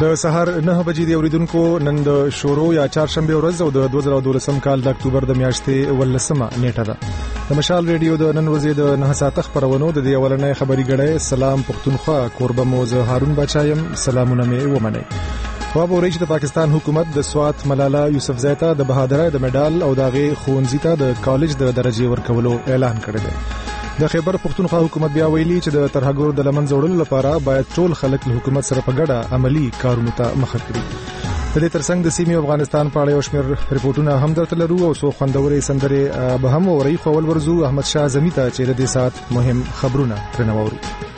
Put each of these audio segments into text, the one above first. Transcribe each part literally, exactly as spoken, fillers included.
د سهار نه بجې د اوریدونکو نن د شورو یا چهارشنبه ورځ او د دوه زره دولسم کال د اکتوبر د میاشتې ولسمه نیټه ده. د مشال ریډیو د نن ورځې د نه ساعته خبرونو د دې اولنۍ خبري غړې سلام پښتونخوا کوربه موزه هارون بچایم سلامونه مې ومنئ. خو به چې د پاکستان حکومت د سوات ملاله یوسفزۍ ته د بهادرۍ د میډال او داغه خونځي ته د کالج د درجه ورکولو اعلان کړی دی. د خیبر پښتونخوا حکومت بیا ویلي چې د ترهګرو د لمن زوړلو لپاره باید ټول خلک له حکومت سره په ګډه عملی کارونو ته مخه کړي. د دې ترڅنګ د سیمې افغانستان په اړه یو شمېر ریپورتونه هم درته لرو او څو خوندورې سندرې به هم اوري. خو ول ورزو احمد شاه زمی ته چې د دې سات مهم خبرونه ترنورو.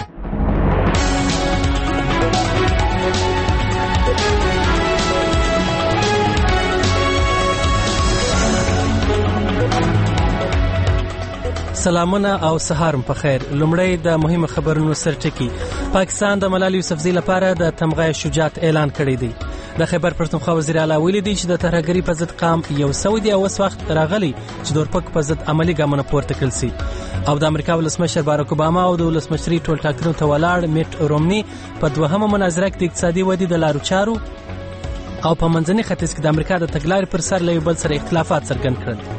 سلامونه او سهار په خیر. لومړی د مهمه خبرونو سرټکی. پاکستان د ملالۍ یوسفزۍ لپاره د تمغه شجاعت اعلان کړی دی. د خیبر پښتونخوا وزیر اعلی ویلي دی چې د ترهګری په ضد قام یو سعودي او وس وخت راغلی چې د اورپک په ضد عملی ګامونه پورته کړل سي. او د امریکا ولسمشر بارک اوباما او د ولسمشري ټول ټاکنو ته ولاړ میټ رومني په دوهمه مناظره کې د اقتصادي ودې د لارو چارو او په منځني ختیځ کې د امریکا د تګلارې پر سر له یو بل سره اختلافات څرګند کړل.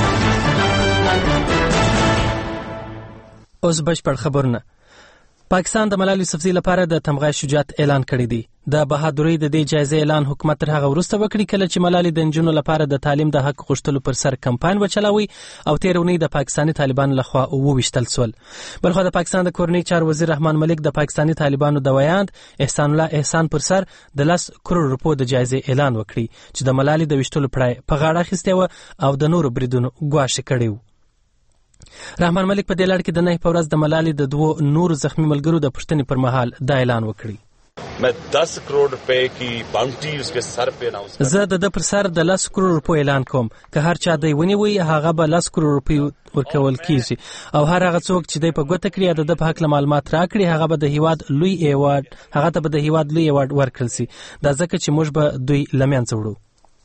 اوس بشپړ خبرونه. پاکستان د ملالۍ یوسفزۍ لپاره د تمغه شجاعت اعلان کړی دی. د بهادرۍ د دې جایزې اعلان حکومت تر هغه وروسته وکړي کله چې ملالۍ د نجونو لپاره د تعلیم د حق غوښتلو پر سر کمپاین وچلاوي او تیر اونۍ د پاکستاني طالبانو لخوا وویشتل سول. بلخو د پاکستان د کورنۍ چارو وزیر رحمان ملک د پاکستاني طالبانو د ویاند احسان الله احسان پر سر د لس کروڑ روپو د جایزې اعلان وکړي چې د ملالۍ د ویشتلو پړای په غاړه اخیستی و او د نورو بریدونو ګواښ کړی و. رحمان ملک په دې لړ کې د نه په ورځ د ملالۍ د دوه نور زخمی ملګرو د پښتنې پر مهال دا اعلان وکړي. मैं दस करोड़ रुपए की बाउंटी उसके सर पे ना उसका زه د پر سر د لس کروڑ روپو اعلان کوم که هر چا دی ونیوي هغه به لس کروڑ روپی ورکول کیږي او هر هغه څوک چې دی په ګوته کړی د په حق معلومات راکړي هغه به د هیواد لوی ایوارډ هغه ته به د هیواد لوی ایوارډ ورکړل شي. دا ځکه چې موږ به دوی لمنځه وړو.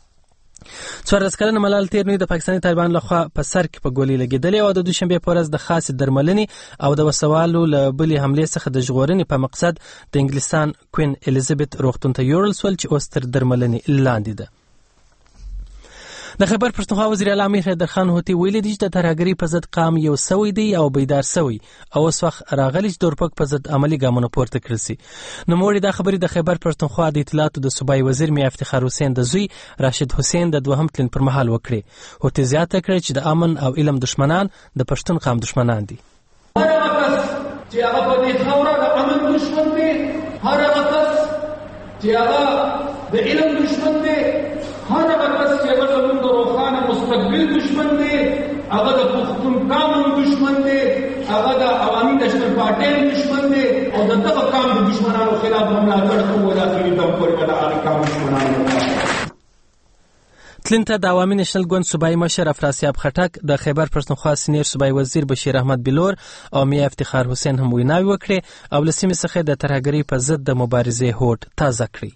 څوارلس کلنه ملالۍ تیر نوی د پاکستاني طالبانو لخوا په سر کې په ګولۍ لګېدلې او د دوشنبې په ورځ د خاصې درملنې او د وسوالو له بلې حملې څخه د ژغورنې په مقصد د انګلستان کوین الیزابت روغتون ته یوړل سول چې اوس تر درملنې لاندې ده. د خیبر پښتونخوا وزیر اعلی امیر حیدر خان هوتي ویلي دی چې د ترهګرۍ په ضد قام یو سوی دی او بیدار سوی او اوس وخت راغلی چې د اورپک په ضد عملی ګامونه پورته کړل سي. نوموړي دا خبرې د خیبر پښتونخوا د اطلاعاتو د صوبایي وزیر میا افتخار حسین د زوی راشد حسین د دوهم تلین پر مهال وکړي. هوتي زیاته کړې چې د امن او علم دشمنان د پښتون قام دشمنان دي. هر هغه چې هغه په دې خاوره د امن دشمن دی، هر هغه کس چې هغه د علم دشمن دی، هر هغه کس چې هغه زموږ د روښانه مستقبل دشمن دی، هغه د پښتون قام دشمن دی، هغه د عوامي نشنل پارټۍ دشمن دی او د دغه قام د دشمنانو خلاف ملاتړ کوو. د اخري دم پورې به د هغه قام دشمنانو تلنته د عوامي نشنل ګوند صوبایي مشر افراسیاب خټک د خیبر پښتونخوا سینیر صوبایي وزیر بشیر احمد بلور او میا افتخار حسین هم ویناوي وکړي او له سیمې څخه د ترهګرۍ په ضد د مبارزې هوډ تازه کړی.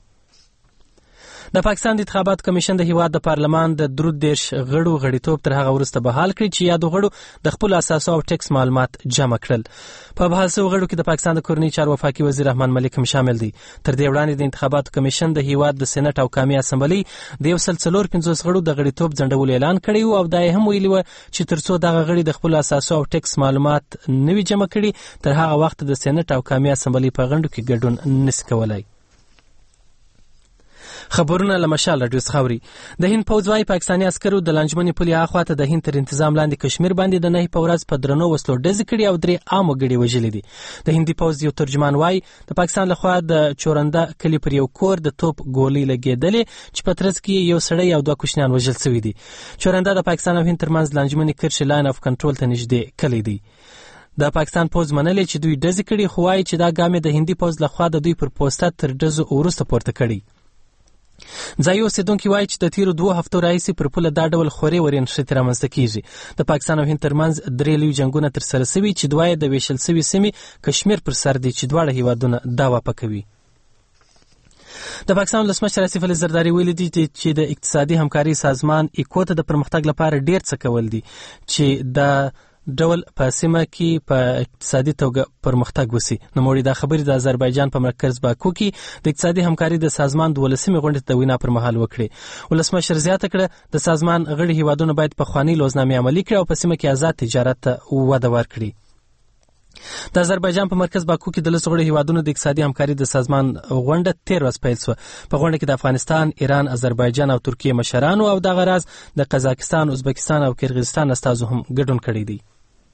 د پاکستان د انتخابات کمیشن د هیواد د پارلمان د درو دیرش غړو غړیتوب تر هغه وروسته بحال کړی چې یادو غړو د خپل اساسو او ټیکس معلومات جمع کړل. په بحال شوو غړو کې د پاکستان د کورنۍ چارو وفاقي وزیر رحمان ملک هم شامل دی. تر دې وړاندې د انتخاباتو کمیشن د هیواد د سېنات او قومي اسمبلی د یو سل څلور پنځوس غړو د غړیتوب ځنډولو اعلان کړی او دا هم ویلي و چې ترڅو دغه غړي د خپل اساسو او ټیکس معلومات نوي جمع کړي تر هغه وخت د سېنات او قومي اسمبلی په غونډو کې ګډون نشي کولای. خبرونه له مشال راډیو څخه اوري. د هند پوځ وايي پاکستاني عسکرو د لانجمنې پولې هاخواته د هند تر انتظام لاندې کشمیر باندې د نه په ورځ په درنو وسلو ډزې کړي او درې عام وګړي وژلي دي. د هندي پوځ یو ترجمان وايي د پاکستان لخوا د چورنده کلی پر یو کور د توپ ګولۍ لګېدلې چې په ترڅ کې یو سړی او دوه کوچنیان وژل شوي دي. چورنده د پاکستان او هند ترمنځ لانجمنې کرښې لاین اف کنټرول ته نږدې کلی دی. د پاکستان پوځ منلې چې دوی ډزې کړي خو وايي چې دا ګام د هندي پوځ لخوا د دوی پر پوسټه تر ډزو وروسته پورته کړي. ځایي اوسیدونکي وایي چې د تیرو دوه هفتو راهیسې پر پوله دا ډول خورې ورې نښتې رامنځته کیږي. د پاکستان او هند ترمنځ درې لوی جنګونه ترسره شوي چې دوه یې د ویشل شوي سیمې کشمیر پر سر دي چې دواړه هیوادونه دا واپه کوي. د پاکستان ولسمشر آصف علي زرداري ویلي دي چې د اقتصادي همکارۍ سازمان ایکو ته د پرمختګ لپاره ډیر څه کول دي چې د ډول په سیمه کې په اقتصادي توګه پرمختګ وسی. نوموړي دا خبرې د آذربایجان په مرکز باکو کې د اقتصادي همکاري د سازمان د ولسمې غونډې د وینا پر مهال وکړي. ولسمشر زیاته کړه د سازمان غړي هیوادونه باید په خواني لوزنامې عملي کړي او په سیمه کې آزاد تجارت ته وده ورکړي. د آذربایجان په مرکز باکو کې د لس غړو هیوادونو د اقتصادي همکاري د سازمان غونډه تیر ورځ پیل شوه. په غونډه کې د افغانستان، ایران، آذربایجان او ترکیه مشرانو او د غراز د قزاقستان، ازبکستان او کرغیزستان استازو هم ګډون کړی دی.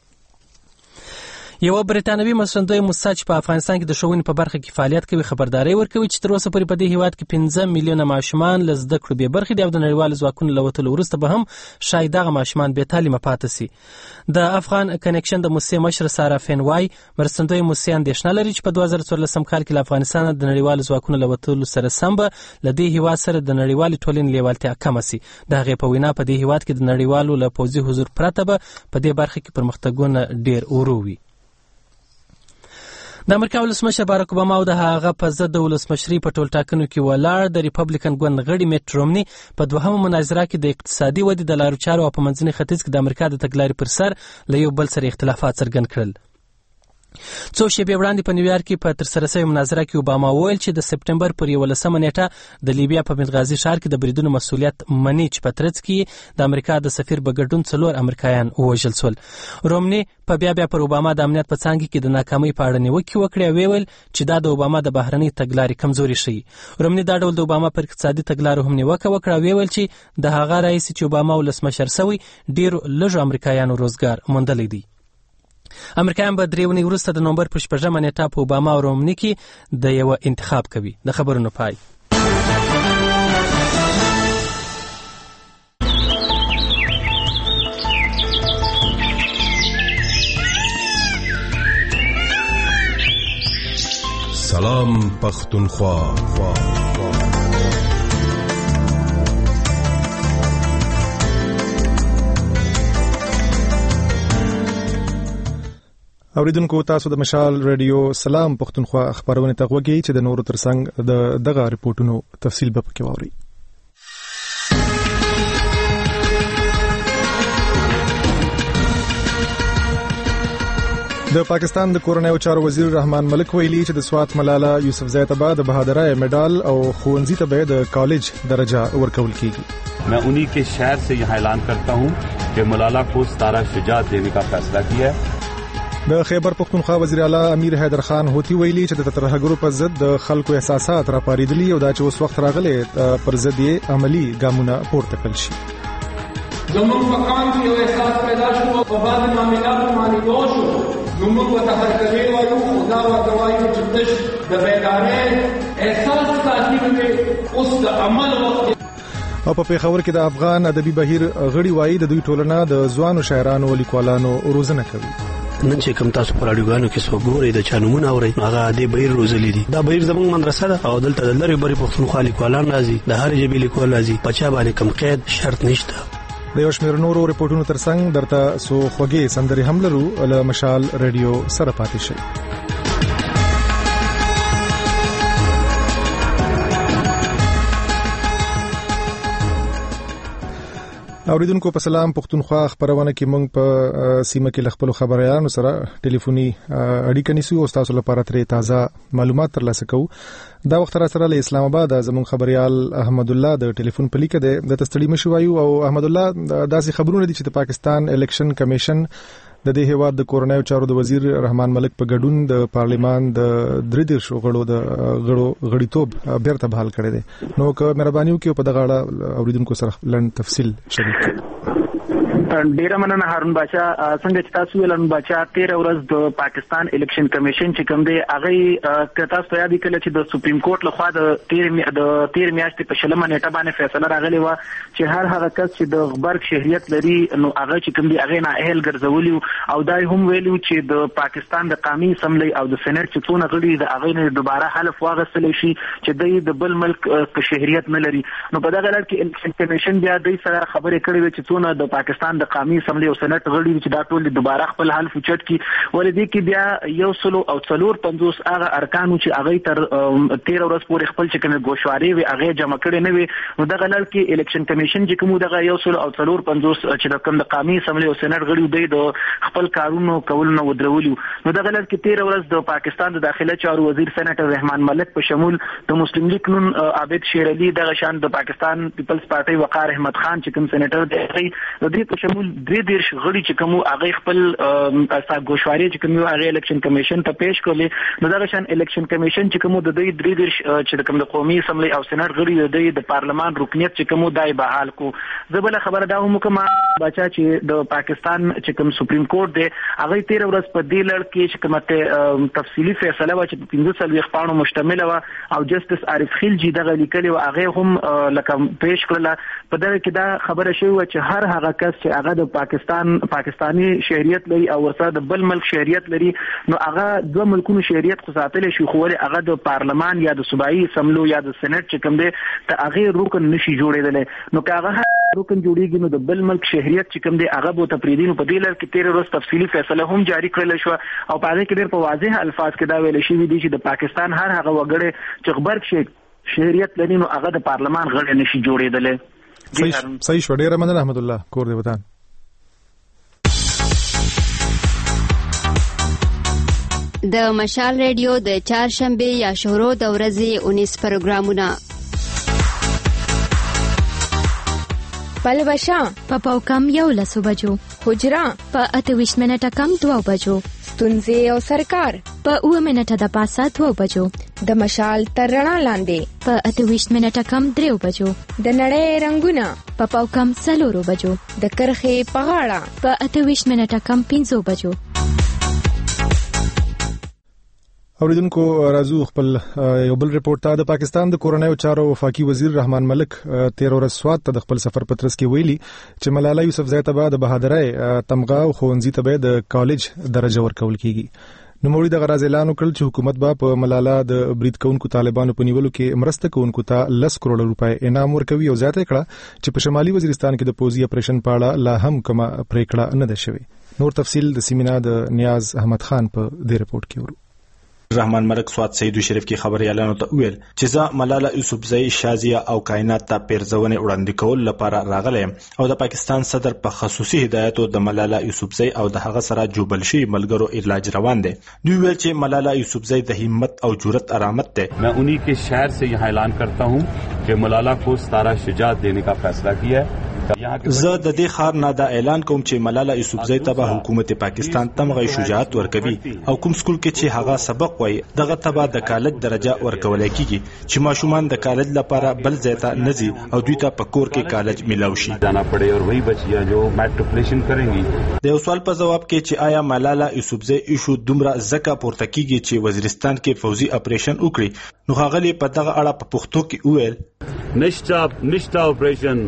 یو بریټانوي مسندوی موسسه چې په افغانستان کې د ښوونې په برخه کې فعالیت کوي خبرداري ورکوي چې تر اوسه پورې په دې هیواد کې پنځه میلیونه ماشومان له زده کړو بې برخې دي او د نړیوالو ځواکونو له وتلو وروسته به هم شاید دغه ماشومان بې تعلیمه پاتې سي. د افغان کنیکشن د موسسې مشر سارا فین وای مرستندوی موسسې اندېښنه لري چې په دوه زره څوارلسم کال کې له افغانستان د نړیوالو ځواکونو له وتلو سره سم به له دې هیواد سره د نړیوالې ټولنې لیوالتیا کمه سي. د هغې په وینا په دې هیواد کې د نړیوالو له پوځي حضور پرته به په دې برخه کې پرمختګونه ډېر ورو وي. د امریکا ولسمشر باراک اوباما او د هغه په ضد د ولسمشرۍ په ټولټاکنو کې ولاړ د ریپبلیکن ګوند غړي میټ رومني په دوهمه مناظره کې د اقتصادي ودې د لارو چارو او په منځني ختیځ کې د امریکا د تګلارې پر سر له یو بل سره اختلافات څرګند کړل. څو شېبې وړاندې په نیویارک کې په ترسره شوې مناظره کې اوباما وویل چې د سپټمبر پر یولسمه نیټه د لیبیا په بنغازي ښار کې د بریدونو مسؤلیت مني چې په ترڅ کې د امریکا د سفیر په ګډون څلور امریکایان ووژل شول. رومني په بیا بیا پر اوباما د امنیت په څانګه کې د ناکامۍ په اړه نیوکې وکړې او ویل چې دا د اوباما د بهرنۍ تګلارې کمزوري ښیي. رومني دا ډول د اوباما پر اقتصادي تګلارو هم نیوکه وکړه او ویل چې د هغه رئیس چې اوباما ولسمشر شوی ډېرو لږو امریکایانو روزګار موندلی دی. امریکایان به درې ونې وروسته د نومبر په شپږمه نیټه په اوباما او رومني کې د یو انتخاب کوي. د خبرونو پای. سلام پختونخوا. اوریدونکو تاسو د مشال رادیو سلام پختونخوا خبرونه ته غوږی چې د نورو ترڅنګ د دغه ریپورتونو تفصیل به پکې واوري. د پاکستان د کورنیو چارو وزیر رحمان ملک ویلي چې د سوات ملاله یوسفزۍ ته د بهادرۍ میډال او ښوونځي ته به د کالج درجه ورکول کیږي. मैं उन्हीं के शहर से यहाँ ऐलान करता हूँ कि मलाला को सतारा शुजात देने का फैसला किया है. د خیبر پختونخوا وزیر اعلی امیر حیدر خان هوتی ویلي چې د ترهګرو په ضد د خلکو احساسات راپاریدلي او دا چې اوس وخت راغلی پر ضد یې عملی ګامونه پورته کړل شي. زموږ مقام کې یو احساس پیدا شو په بعض معاملاتو باندې دوه شو نو موږ ورته هرکلی وایو خدا ورته وایو چې تش د بیدارۍ احساس ساتي دی اوس د عمل وخت. او په پیښور کې د افغان ادبي بهیر غړي وایي د دوی ټولنه د ځوانو شاعرانو او لیکوالانو روزنه کوي. نن چې کوم تاسو پر اړیګانو کې څو ګورئ د چانمون اورئ هغه د بهیر روزلې دي. دا بهیر زموږ مدرسه ده او دلته د لری بری پښتونخوا لیکوالان راځي د هر ژبې لیکوال راځي پچا باندې کم قید شرط نشته. د یو شمېر نورو ریپورتونو ترڅنګ درته سو خوږې سندري هم لرو له مشال رادیو سره پاتې شئ. اوریدونکو په سلام پختونخوا خبرونه کې موږ په سیمه کې خپل خبريالانو سره ټلیفوني اړیکه نیسو او تاسو لپاره ترې تازه معلومات ترلاسه کوو. دا وخت را سره له اسلام آباد زموږ خبريال احمد الله د ټلیفون په لیکه د تستړي مشوایو او احمد الله داسې خبرونه دي چې د پاکستان الیکشن کمیشن د دې هیواد د کورنیو چارو د وزیر رحمان ملک په ګډون د پارلیمان د درې دیرشو غړو د غړو غړیتوب بیرته بحال کړی دی. نو که مهرباني وکړئ په دغه اړه اوریدونکو سره لنډ تفصیل شریک کړئ. ډیره مننه هارون بادشاہ. څنګه چې تاسو ویل هارون بادشاہ تیر ورځ د پاکستان الیکشن کمیشن چې کوم دی هغه کتا ستیا دي کله چې د سپریم کورټ لخوا د تیر د تیر میاشتې په شلمه نیټه باندې فیصله راغلی و چې هر هغه کس چې د غبرګ شهریت لري نو هغه چې کوم دی هغه نه اهل ګرځولي او دای هم ویلو چې د پاکستان د قومي اسمبلی او د سېنات چې څونه غړي د هغه نه دوباره حلف واغستل شي چې د بل ملک په شهریت نه لري. نو په دغه لړ کې الیکشن کمیشن بیا د سره خبرې کړې و چې څونه د پاکستان د قومي اسمبلی او سېنات غړي چې دا ټول دوباره خپل حل فوچټ کی ولې کې بیا یو سلو او څلور پنځوس هغه ارکانو چې هغه تر تیر ورځ پورې خپل چې کوم ګوشواري وي هغه جمع کړي نه وي نو دغه لړ کې الیکشن کمیشن چې کوم دغه یو سلو او څلور پنځوس چې د کوم د قومي اسمبلی او سېنات غړي د خپل کارونو کولونه ودرولو نو دغه لړ کې تیر ورځ د پاکستان د داخله چارو وزیر سېناتر رحمان ملک په شمول د مسلم لیگ نون عابد شیر علي دغه شان د پاکستان پیپلز پارټي وقار احمد خان چې کوم سېناتر دی د دې په شمول درې دیرش غړي چې کوم هغه خپل اساس ګوشواري چې کوم هغه الیکشن کمیشن ته پیش کړل نو دغه شان الیکشن کمیشن چې کوم د دې درې دیرش چې کوم د قومي اسمبلی او سېنات غړي د پارلمان رکنیت چې کوم دای بحال کو زبل خبره دا هم کوم بچا چې د پاکستان چې کوم سپریم کورټ دی هغه تیر ورځ په دې لړ کې چې کومه تفصیلی فیصله و چې پنځه سلوي خپانو مشتمل و او جسټس عارف خلجی دغه لیکلي او هغه هم لکه پیش کړل په دغه کې دا خبره شوی چې هر هغه کس چې هغه د پاکستان پاکستانی شهریت لري او ورسره د بل ملک شهریت لري نو هغه دوه ملکونو شهریت خو ساتل شي خو هغه د پارلمان یا د صوبایي اسمبلی یا د سېنات چې کوم دی ته هغه رکن نشي جوړېدل نو هغه رکن جوړیږي نو د بل ملک شهریت چې کوم دی هغه به تفریدي نو په دې لړ کې تیر ورځ تفصیلی فیصله هم جاری کړل شو او په هغه کې ډېر په واضح الفاظ کې دا ویل شوی دی چې د پاکستان هر هغه وګړي چې خبر شي شهریت لري نو هغه د پارلمان غړي نشي جوړېدل. صحیح صحیح شو. ډېر مننه احمد الله کور دی وطن. د مشال ریډیو د چهارشنبه یا شهرو د ورځې اونیس پروګرامونه پلوشا په پاوکم یو لسو بجو حجرا په اتویشت منټه کم دوه بجو ستونزې او سرکار په اوه منټه د پاسه دوه بجو د مشال تر رڼا لاندې په اتویشت منټه کم دریو بجو د نړۍ رنگونه په پاوکم څلورو بجو د کرخې په غاړه په اتویشت منټه کم پنځو بجو. اوریدونکو راځو خپل یو بل ریپورت ته. د پاکستان د کورنیو چارو وفاقي وزیر رحمان ملک تیر ورځ سوات ته د خپل سفر پترس کې ویلي چې ملاله یوسفزۍ ته به د بهادرۍ تمغه او ښوونځي ته به د کالج درجه ورکول کیږي. نوموړي د غراز اعلان وکړ چې حکومت به په ملاله د برید کوونکو طالبانو په نیولو کې مرسته کوونکو ته لس کروڑ روپۍ انعام ورکوي او زیاته کړه چې په شمالي وزیرستان کې د پوځي اپریشن په اړه لا هم کومه پریکړه نه ده شوې. نور تفصیل د سیمینا د نیاز احمد خان په دې ریپورت کې ورو. رحمان ملک سوات سیدو شریف کې خبري اعلان ته ویل چې زه ملاله یوسفزۍ شازیه او کائنات ته پیرزونه وړاندې کول لپاره راغلی او د پاکستان صدر په خصوصي هدایتو د ملاله یوسفزۍ او د هغه سره جوبل شي ملګرو علاج روان دي. دوی ویل چې ملاله یوسفزۍ د همت او جرأت علامت ده. मैं उन्हीं के शहर से यहाँ ऐलान करता हूँ कि मलाला को सतारा शुजात देने का फैसला किया है. زه د دې خار نه دا اعلان کوم چې ملاله یوسفزۍ ته به حکومت پاکستان تمغه شجاعت ورکوي او کوم سکول کې چې هغه سبق وای دغه تبا د کالج درجه ورکول کیږي چې ماشومان د کالج لپاره بل ځای ته نزي او دوی ته په کور کې کالج ملاوي شي. जाना पड़े और वही बच्चियां जो मैट्रिकुलेशन करेंगी. د یو سوال په جواب کې چې آیا ملاله یوسفزۍ ایشو دومره زکه پورته کیږي چې وزیرستان کې فوزي اپریشن وکړي نو هغه په دغه اړه په پښتو کې وویل نشتا نشتا اپریشن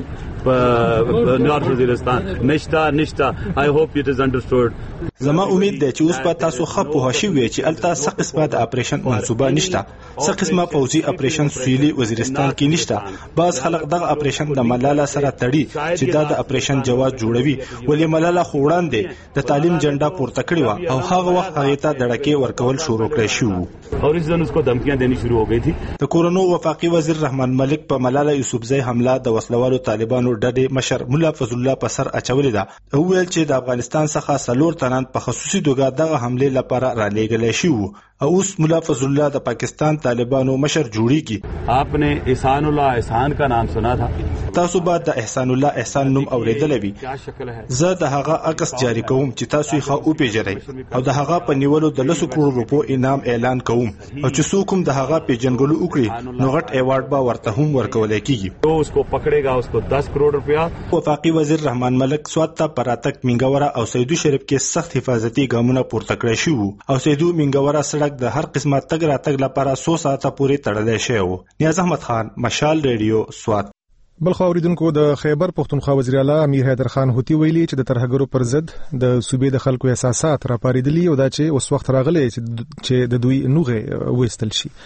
نارت وزیرستان نشتا نشتا I hope it is understood. زما امید ده چې اوس په تاسو خپو هشي وي چې الته څه قسمه د اپریشن منصوبه نشته څه قسمه فوزي اپریشن سویلي وزیرستان کې نشته. بعض خلک دغه اپریشن د ملاله سره تړي چې دا د اپریشن جواز جوړوي ولې ملاله خوړان دي د تعلیم جنډا پورته کړی و او هغه وخت هغه ته دړکې ورکول شروع کړی شو او اس دن اس کو دھمکیاں دینی شروع ہو گئی تھی. د کورونو وفاقي وزیر رحمان ملک په ملاله یوسفزۍ حمله د وسلوالو طالبانو ډډې مشر مولا فضل الله په سر اچولې ده. هو ویل چې د افغانستان څخه سلور تنان په خصوصي توګه دغه حمله لپاره را لېږل شي او اوس مولا فضل الله د پاکستان طالبانو مشر جوړیږي. आपने احسان الله احسان کا نام سنا تھا. تاسو بعد د احسان الله احسان نوم اوریدل وی. زه د هغه عکس جاری کوم چې تاسو یې خو پیژنئ او د هغه په نیولو د لس کروڑ روپو انعام اعلان کوم او چې څوک هم د هغه پیژنګلو وکړي نو غټ ایوارډ به ورته هم ورکول کیږي. تو اس کو پکڑेगा उसको दस करोड़ रुपया. وفاقي وزیر رحمان ملک سوات ته پراتک منګورا او سیدو شریف کې سخت حفاظتي ګامونه پورته کړی شو او سیدو منګورا سړک د هر قسمه تګ راتګ لپاره سو ساعته پورې تړل شوی و. نیاز احمد خان مشال ریډیو سوات. بل خو اوریدونکو د خیبر پختونخوا وزیر اعلی امیر حیدر خان هوتی ویلي چې د ترهګرو پر ضد د صوبې د خلکو احساسات راپاریدلي او دا چې اوس وخت راغلی چې د دوی نوغه وېستل شي.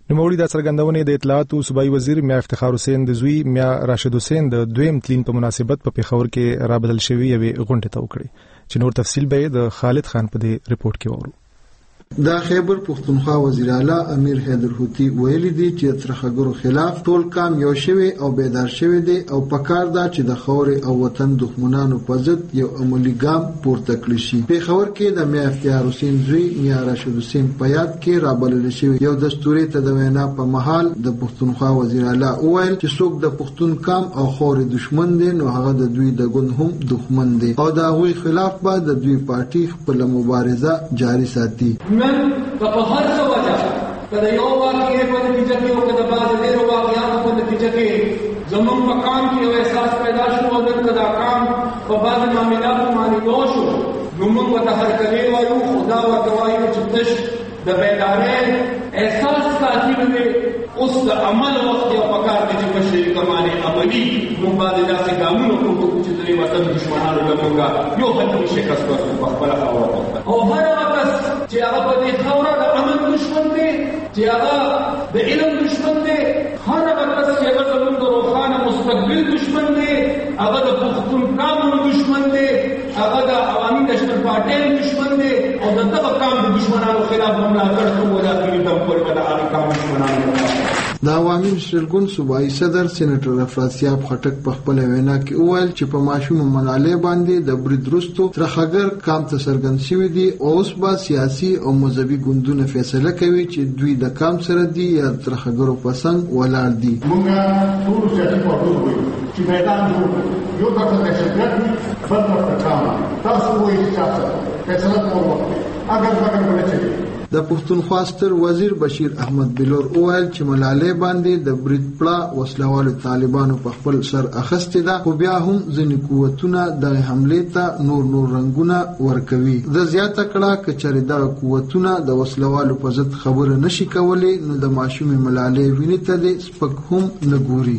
نوموړي د څرګندونې د اطلاعات او صوبایي وزیر میا افتخار حسین د زوی میا راشد حسین د دویم تلین په مناسبت په پیښور کې رابدل شوی یوې غونډې ته وکړي چې نور تفصیل به د خالد خان په دې ریپورت کې وورو. دا خیبر پختونخوا وزیر اعلی امیر حیدر هوتی ویلي دی چې ترخګرو خلاف ټول کام یو شوی او بیدار شوی دی او پکار دا چې د خاورې او وطن دښمنانو په ضد یو عملی ګام پورته کړی شي. پیښور کې د میا افتخار حسین زوی میا راشد حسین په یاد کې رابلل شوی یو دستوري تدوینا په محل د پختونخوا وزیر اعلی وویل چې څوک د پښتون کام او خاورې دښمن دی نو هغه د دوی د ګوند هم دښمن دی او د هغوی خلاف به د دوی پارټي خپل مبارزه جاری ساتي. من په هر څه وجه کله یو واقعي په نتیجه کې او کله بعض ډېر واقعیات په نتیجه کې زموږ مقام کې یو احساس پیدا شو او دغه دا کام په بعض معاملاتو باندې لوي شو نو موږ ته هر کله وایو خدا او کوي چې تش د بیدارۍ احساس ساتي به اوس د عمل وخت یو پکار دي چې بشي کمانه عملی موږ باندې داسې ګامونه کوو چې د وطن دشمنانو لپاره یو هڅه شکست ورکړو په خپل خاور او هر وخت چې هغه په دې خاور د امن دشمن دی چې هغه د علم دشمن دی هر وخت چې هغه زموږ د روښانه مستقبل دشمن دی هغه د پښتون قانون دشمن دی هغه د عوامي نشنل پارټي دشمن دی او دغه قام د دشمنانو خلاف ملاتړ کوي دا د خپل د قام دشمنانو. د عوامي نشنل ګوند صوبایي صدر سېنیټر افراسیاب خټک په خپل وینا کې وویل چې په ماشوم منالې باندې د برید وروسته ترخګر کام ته څرګند شوی دی او اوس به سیاسي او مذهبي ګوندونه فیصله کوي چې دوی د کام سره دي یا ترخګرو په څنګ ولاړ دي. موږ ټول سیاسي پارټیو چې میدان جوړ یو طرف ته شرکت بل طرف ته کام تاسو وایي چې فیصله کوو اگر څنګه ولچې د پښتونخوا ستر وزیر بشیر احمد بلور وویل چې ملالۍ باندې د برید پړه وسلوالو طالبانو په خپل سر اخیستې ده خو بیا هم ځینې قوتونه د حملې ته نور نور رنګونه ورکوي. د زیاته کړه که چېرې دغه قوتونه د وسلوالو په ضد خبره نشي کولی نو د ماشومې ملالۍ وینې ته دې سپک هم نه ګوري.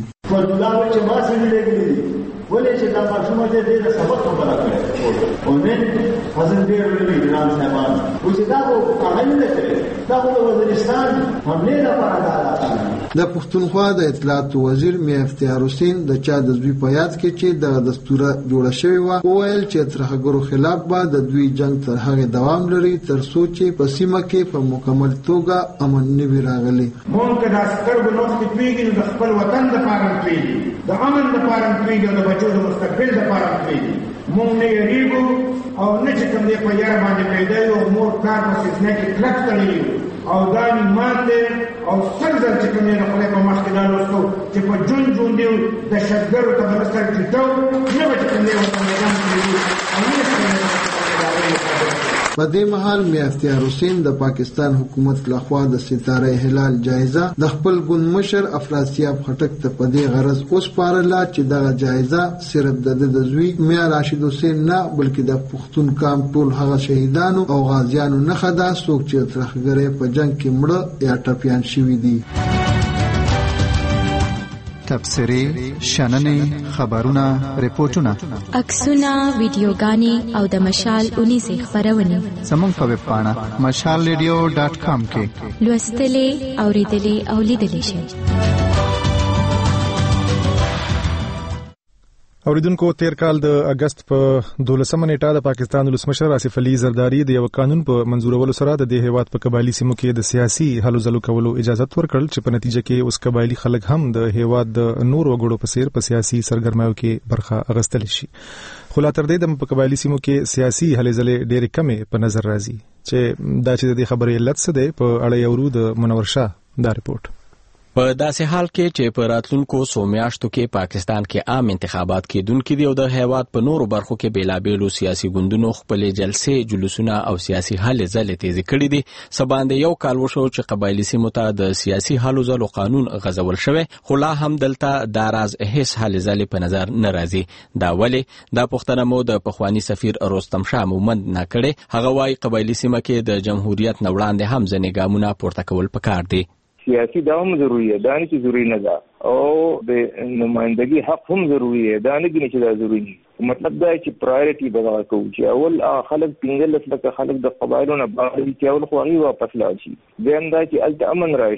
ولې چې دا ماشومه دې د سبق خبره کړې او نن حضرت ډېر لوی ګران صاحبان و چې دا وو هغه نه کړې دا وو وزیرستان حمله لپاره دا د پښتونخوا د اطلاعات وزیر میا افتخار حسین د چا د دوی په یاد کې چې د دستور جوړ شوی و وویل چې ترخګرو خلاف به د دوی جنگ تر هغه دوام لري تر څو چې په سیمه کې په مکمل توګه امن نه وي راغلی. مونږ د عسکر په نوښت کې پیږي د خپل وطن لپاره پیږي د امن لپاره پیږي د بچو د مستقبل لپاره پیږي. مونږ نه یریږو او نه چې کوم دی په یار باندې پیدا یو مور کار په سینه کې کلک تړلی او دا ایمان دی او څنګه چې کوم نه خپل په مخ کې دا لوستو چې په جون جون دی د شګرو ته ورسره چې دا نه به کوم دی په میدان کې په دې مهال میا افتخار حسین د پاکستان حکومت لخوا د ستاره هلال جایزه د خپل ګوند مشر افراسیاب خټک ته په دې غرض اوس پارله چې دغه جایزه صرف د د زوی میا راشد حسین نه بلکې د پښتون قام ټول هغه شهیدانو او غازیانو نه خدا څوک چې ترخګرې په جنگ کې مړه یا ټپیان شوي دي. تبصرې، شننې، خبرونه، ریپورتونه، عکسونه، ویډیوګانې او د مشال اونیزې خبرونه زموږ په ویب پاڼه مشال ریډیو ډاټ کام کې لوستلې، اوریدلې او لیدلې شئ. اوریدونکو تیر کال د اگست په دولسمه نیټه د پاکستان ولسمشر آصف علي زرداری د یو قانون په منزورولو سره د دې هیواد په قبایلی سیمو کې د سیاسي هلو ځلو کولو اجازه ورکړل چې په نتیجه کې اوس قبایلی خلک هم د هیواد د نور وګړو په څیر په سیاسي سرګرمیو کې برخه اخیستل شي. خو لا تر دې د په قبایلی سیمو کې سیاسي هلې ځلې ډېرې کمې په نظر راځي چې دا چې د خبرې علت څه دی په اړه یو د منور شاه دا ریپورت. په داسې حال کې چې په راتلونکو څو میاشتو کې پاکستان کې عام انتخابات کېدونکي دي او د هیواد په نورو برخو کې بیلابیلو سیاسي ګوندونو خپلې جلسې، جلوسونه او سیاسي هلې ځلې تیزې کړي دي. څه باندې یو کال وشو چې قبایلي سیمو ته د سیاسي هلو ځلو قانون غځول شوی، خو لا هم دلته دا راز هیڅ هلې ځلې په نظر نه راځي. دا ولې؟ دا پوښتنه مو د پخواني سفیر رستم شاه مومند نه کړې. هغه وايي قبایلي سیمه کې د جمهوریت نه وړاندې هم ځینې ګامونه پورته کول پکار دي. سیاسی دوام ضروری ہے، دا نه چې ضروری نه ده، او د نمائندګي حق هم ضروری ہے، دا نه دي چې دا ضروری دي. مطلب دا چې پرایورټي بدل کوو چې اول خلک پنځل لکه خلک د قبایلو نه باندې چې اول خو هغه واپس لاړ شي، دیم دا چې الته امن راشي،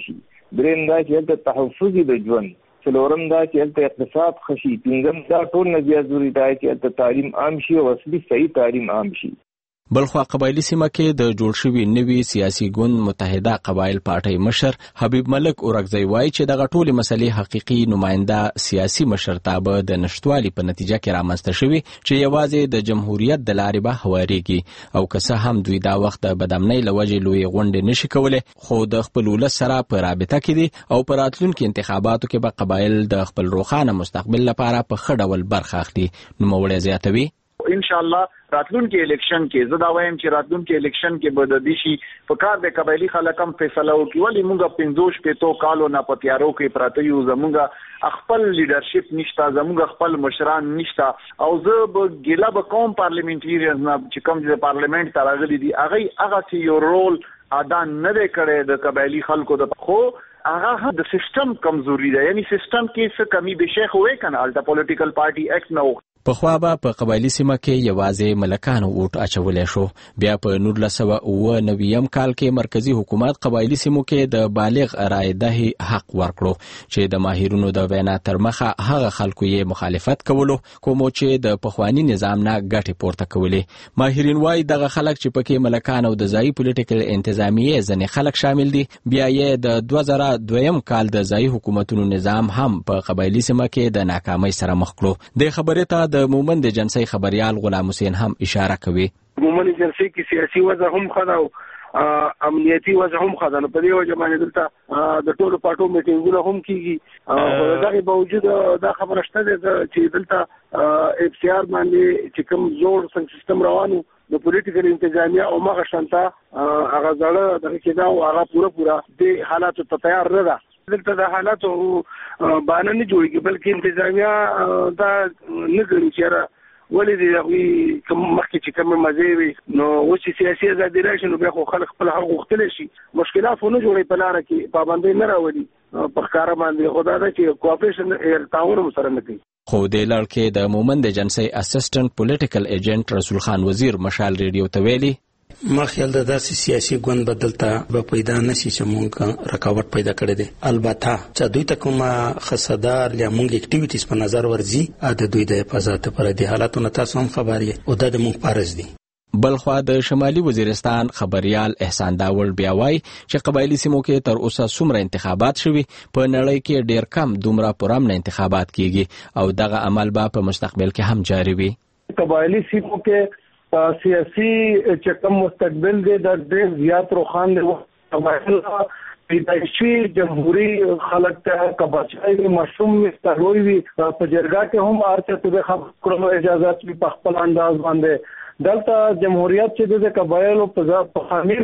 دریم دا چې هلته تحفظ د ژوند، څلورم دا چې هلته اقتصاد خشي، پنځم دا ټول نه زیات ضروري دی چې هلته تعلیم عام شي او اصلي صحیح تعلیم عام شي. بلخوا قبایلی سیمه کې د جوړ شوي نوي سیاسي ګوند متحده قبایل پارټۍ مشر حبیب ملک اورکزی وایي چې دغه ټولې مسلې حقیقي نماینده سیاسي مشرتابه د نشټوالي په نتیجه کې رامنځته شوي چې یوازې د جمهوریت د لارې به هوارېږي، او که څه هم دوی دا وخت د بدامنۍ له وجې لویې غونډې نشي کولی، خو د خپل ولس سره په رابطه کې دي او په راتلونکي انتخاباتو کې به قبایل د خپل روښانه مستقبل لپاره په ښه ډول برخه اخلي. نوموړی زیاتوي ان شاء الله راتلونکي الیکشن کې زه دا وایم چې راتلونکي الیکشن کې به د دې شي په کار د قبایلی خلک هم فیصله وکړي، ولې موږ پنځوس پېتو کالو نه په تیارو کې پراته یو، زموږ خپل لیډرشپ نشته، زموږ خپل مشران نشته، او زه به ګیله به کوم پارلیمنټریانز نه چې کوم د پارلیمنت ته راغلي دي هغه هغه یو رول ادا نه دی کړی د قبایلی خلکو د، خو هغه د سیستم کمزوري ده، یعنی سیستم کې څه کمی بشه خوې کنه الټا پولیټیکل پارټي اکټ نه و. پخوا به په قبایلی سیمه کې یوازې ملکانو ووټ اچولی شو، بیا په نولس سوه اوه نویم کال کې مرکزی حکومت قبایلی سیمو کې د بالغ رایې دهي حق ورکړو چې د ماهرینو د وینا تر مخه هغه خلکو یې مخالفت کولو کومو چې د پخوانی نظام نه ګټې پورته کولې. ماهرین وایي دغه خلک چې پکې ملکان او د ځایي پولیټیکل انتظامیې ځینې خلک شامل دي، بیا یې د دوه زره دویم کال د ځایي حکومتونو نظام هم په قبایلی سیمه کې د ناکامۍ سره مخ کړو. د خبرې ته د مومند جنسي خبريال غلام حسین هم اشاره کوي. مومند جنسي کې سیاسي وضع هم خدا او امنیتي وضع هم خدا، نو په دې وجه باندې دلته د ټولو پارټو میټینګونه هم کیږي، او دغه باوجود دا خبره شته چې دلته اف سی آر باندې چې کوم زوړ څنګه سیستم روانو د پولیټیکل انتظامیه او مغه شانتا هغه ځړه دغه کې دا او هغه پوره پوره د حالاتو ته تیار نه ده. دلته د حالاتو باندې نه جوړیږي، بلکې انتظامیه دا نه ګڼي چې ولې د کوم مخکې چې کوم مزه وي نو اوس سیاسي ازادي راشي نو بیا خو خلک خپل حق غوښتلی شي، مشکلات نه جوړي په لاره کې پابندۍ نه راوړي په ښکاره باندې، خدا دا چې کوآپریشن تعاون سره نه کوي. خو د لړ کې د مومند جنسي اسسټنټ پولیټیکل ایجنټ رسول خان وزیر مشال ریډیو ته ویلي ما خیال ده داسې سیاسي ګوند بدلته به پیدا نشي چې مونږ رکاوټ پیدا کړی دی. البته چې دوی ته کومه خصدار یا مونږ اکټیویټیز په نظر ورځي د دوی د حفاظت پر دې حالاتو نه تاسو هم خبر یې او د مونږ پارز دي. بلخوا د شمالي وزیرستان خبريال احسان داول بیا وایي چې قبایلی سیمو کې تر اوسه څومره انتخابات شوي، په نړۍ کې ډیر کم دومره پرامن انتخابات کیږي او دغه عمل به په مستقبل کې هم جاری وي. قبایلی سیمو کې سیاسي چې کوم مستقبل دی د ډېر زیات روخان دی، قبایل پیدایشي جمهوریت خلک ته کباچای مشروم مستلوي وي، په جرګه کې هم ارته ته خبرو اجازه په خپل انداز باندې دلته جمهوریت چې د قبایلو په خامیر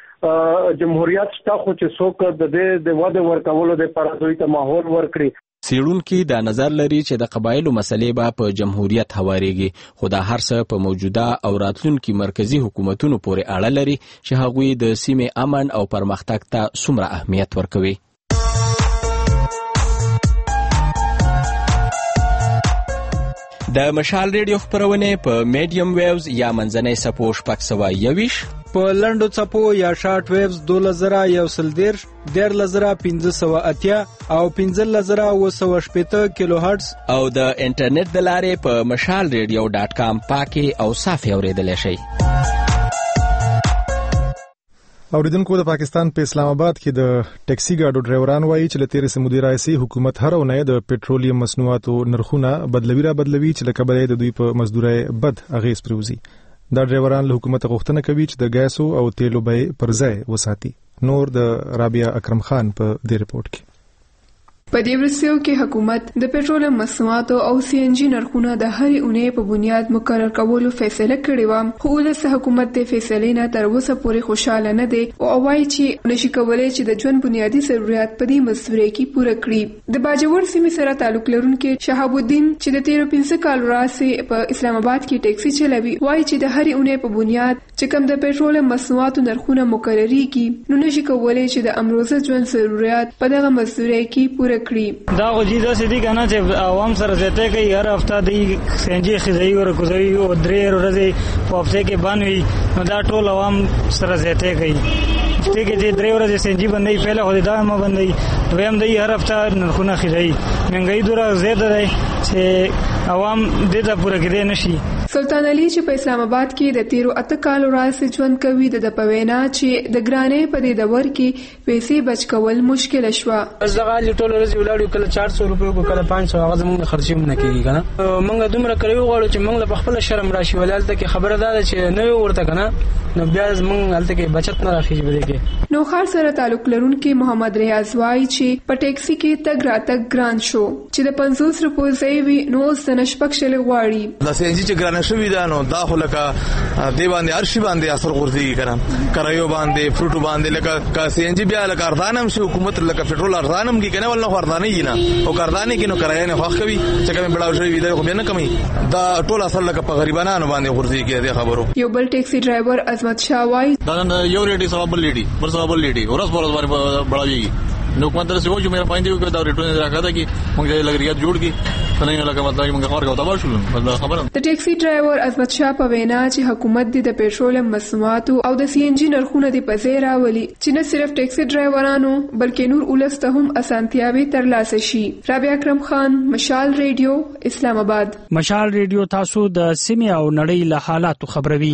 کې جمهوریت شته، خو چې څوک د دې د واده ورکولو د پرځوي ته ماحول ورکړي. څېړونکي دا نظر لري چې د قبایلو مسلې به په جمهوریت هوارېږي، خو دا هر څه په موجوده او راتلونکي مرکزی حکومتونو پورې اړه لري چې هغوی د سیمې امن او پرمختګ ته څومره اهمیت ورکوي. د مشال ریډیو خبرونه په میډیم ویوز یا منځنۍ سپو شپږ سوه یویش، په لنډو څپو یا شارټ ویوز دولس زره یو سل دیرش، دیارلس زره پنځه سوه اتیا او پنځلس زره اوه سوه شپېته کیلو هرټز، او د انټرنیټ د لارې په مشال ریډیو ډاټ کام پاکي او صافي اورېدلی شئ. اوریدونکو د پاکستان په اسلام آباد کې د ټیکسي ګاډو ډرایوران وایي چې له تیرې سمودي راځي حکومت هر اونۍ د پېټرولیم مصنوعاتو نرخونه بدلوي را بدلوي چې له کبله د دوی په مزدورۍ بد اغیز پروزي. دا ډرایوران له حکومت غوښتنه کوي چې د ګیسو او تیلو بیې پر ځای وساتي. نور د رابعه اکرم خان په دې رپورت کې. په دې ورسیو کې حکومت د پېټرول مصنوعاتو او سی ان جی نرخونه د هرې اونۍ په بنیاد مقرر کولو فیصله کړې و، خو ولس حکومت د فیصلې نه تر اوسه پورې خوشاله نه دی او وایي چې نشي کولای چې د ژوند بنیادی ضرورت په دې مزدورۍ کې پوره کړي. د باجوړ سیمې سره تعلق لرونکي شهاب الدین چې د تیرو پنځه کال راځي په اسلام آباد کې ټیکسي چلوي وایي چې د هرې اونۍ په بنیاد چې کوم د پېټرول مصنوعاتو نرخونه مقرریږي نو نشي کولای چې د امروزه ژوند ضرورت په دغه مزدورۍ کې پوره کړی. دا خو جیدا سدي کنه چې عوام سره زته کوي، هر هفته دی سنجي خزي او کوزي او درې ورځې په هفته کې باندې نو دا ټول عوام سره زته کوي هفته کې د درې ورځې سنجي باندې پهله خو دا ما باندې دویم دی هر هفته نرخونه خېږي منګي دوره زیاته دی چې عوام دې ته پوره کېدای نشي. سلطان علي چې په اسلام آباد کې د تیرو اته کالو راځي ژوند کوي د پوینا چې د ګرانې په دې دور کې پیسې بچ کول مشکل شوه. زغال ټول ورځ ولاړو کله چار سو روپیو کو کله پانچ سو هغه زموږ خرچې مونږ کېږي کنه. مونږ دومره کړو غواړو چې مونږ په خپل شرم راشي ولالته کې خبره ده چې نو ورته کنه نو بیا مونږ الته کې بچت نه راخیږي بده کې. نو خار سره تعلق لرونکي محمد ریاض وای چې په ټیکسي کې تګ راتګ ګران شو چې د پنځوس روپیو ځای وي نو سنشپک شل غواړي. د سنجي چې ګران شوی دا نو دا خو لکه دی باندې ارشي باندې اثر غورځي کنه کرایو باندې فروټو باندې لکه کا سنجي بیا لکه ارزانم شي حکومت لکه پټرول ارزانم کی کنه ولنه ارزانه یې نه او کاردانې کې نو کرایه نه خوښ کوي چې کوم بڑاو شوی دی خو به نه کمی دا ټول اثر لکه په غریبانو باندې غورځي کې دی خبرو. یو بل ټیکسي ډرایور عظمت شاه وای دا یو ریډي سوابل لیډي پر سوابل لیډي ورس ورس باندې بڑاوي نو کوم تر څه وو چې مې پاندې وکړ دا ریټونه راکاته کی موږ یې لګریات جوړ کی نه لکه مطلب موږ خبر کوو تبار شول مطلب خبره. د ټیکسي ډرایور عظمت شاه په وینا چې حکومت د پېټرول مصنوعات او د سی ان جی نرخونه د پځې راولي چې نه صرف ټیکسي ډرایورانو بلکې نور ولسته هم اسانتیاوي ترلاسه شي. رابعه اکرم خان، مشال ریډیو، اسلام آباد. مشال ریډیو تاسو د سیمې او نړۍ له حالاتو خبروي.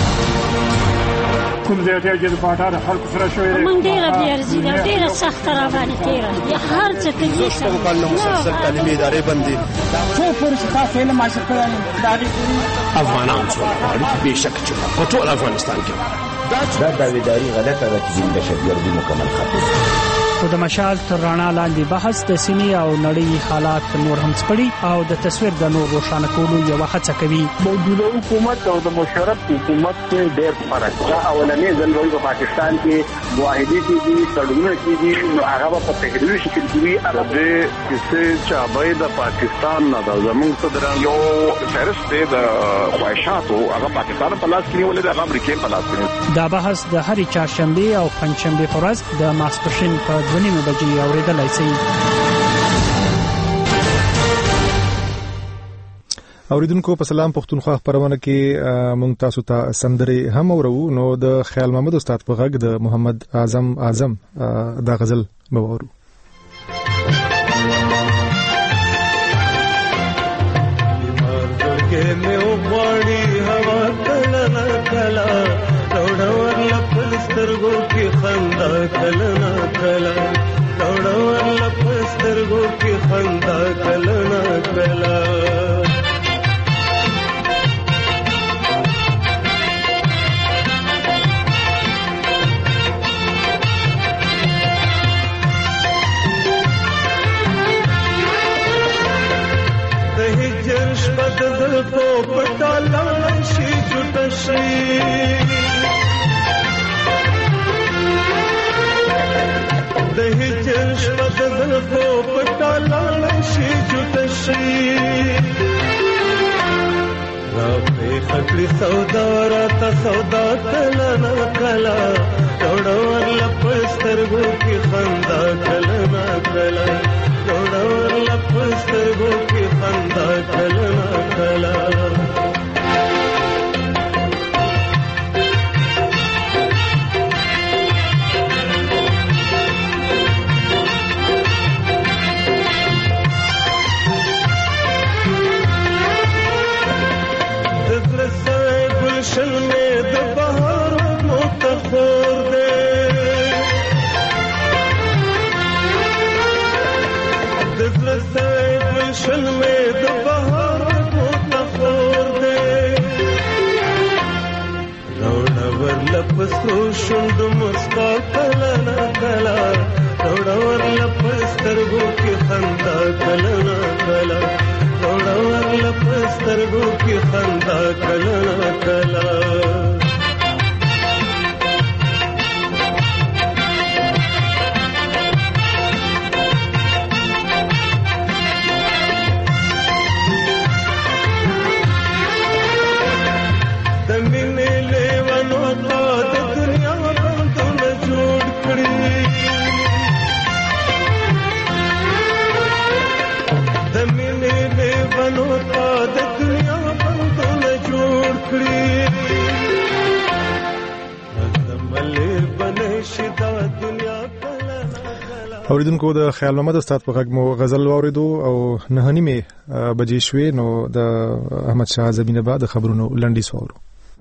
کوم ځای ته چې د پاټا د خلکو سره شوې ده مونږ ډېره بېارزي ده ډېره سخته را باندې تېره د هر څه تکلیف شپږ کال نه مسلسل تعلیمي ادارې بندي څو پورې چې تاسو علم حاصل کړی دا دې افغانان څو غواړي بېشکه چې په ټول افغانستان کې دا داویداري غلطه ده چې د دهشتګردي مکمل ختم. خو د مشال تر رڼا لاندې بحث د سیمې او نړۍ حالات نور هم سپړي او د تصویر د نور روښانه کولو یو هڅه کوي. موجوده حکومت او د مشرف حکومت کې ډېر فرق ده. اولنې ځل وایي په پاکستان کې معاهدې کېږي تړونونه کېږي نو هغه په تحریري شکل کې وي. د کیسې چابې د پاکستان نه د زموږ صدران یو فهرست دی د خواهشاتو هغه پاکستان په لاس کې نیولې ده هغه امریکا په لاس کې. دا بحث د هرې چهارشنبه او پنځشنبه په ورځ د ماسپښین په ونیمه بجې اوریدلای شي. اوریدونکو په سلام پښتونخوا خبرونه کې مونږ تاسو ته سندري هم اورو. نو د خیال محمد استاد په غږ د محمد اعظم اعظم دا غزل مورو. سترګو کې خندا کلنا کلا توړور لپ سترګو کې خندا کلنا کلا د هجر شپه د په پټاله شي جوړ شي د هجر شپه د په پټاله شي جوړ شي را په خپل سودا را ته سودا کلا نه کلا توړور لپ سترګو کې خندا کلا نه کلا توړور لپ سترګو کې خندا کلا نه کلا شل میں د بہار متخور دے دزلسے شل میں د بہار متخور دے روڑور لپسو شند مسکا کلا نہ کلا روڑور لپس ترگو کی خندا کلا نہ کلا روڑور لپس ترگو کی خندا کلا کلا دمینے لیوانو تا د دنیا بندونه جوړ کړی دمینے لیوانو تا د دنیا بندونه جوړ کړی اوریدونکو د خیال محمد استاد په غږ مو غزل واوریدو او نه نیمه بجې شوې نو د احمد شاه زمینه بعد خبرونو لنډی سوالو.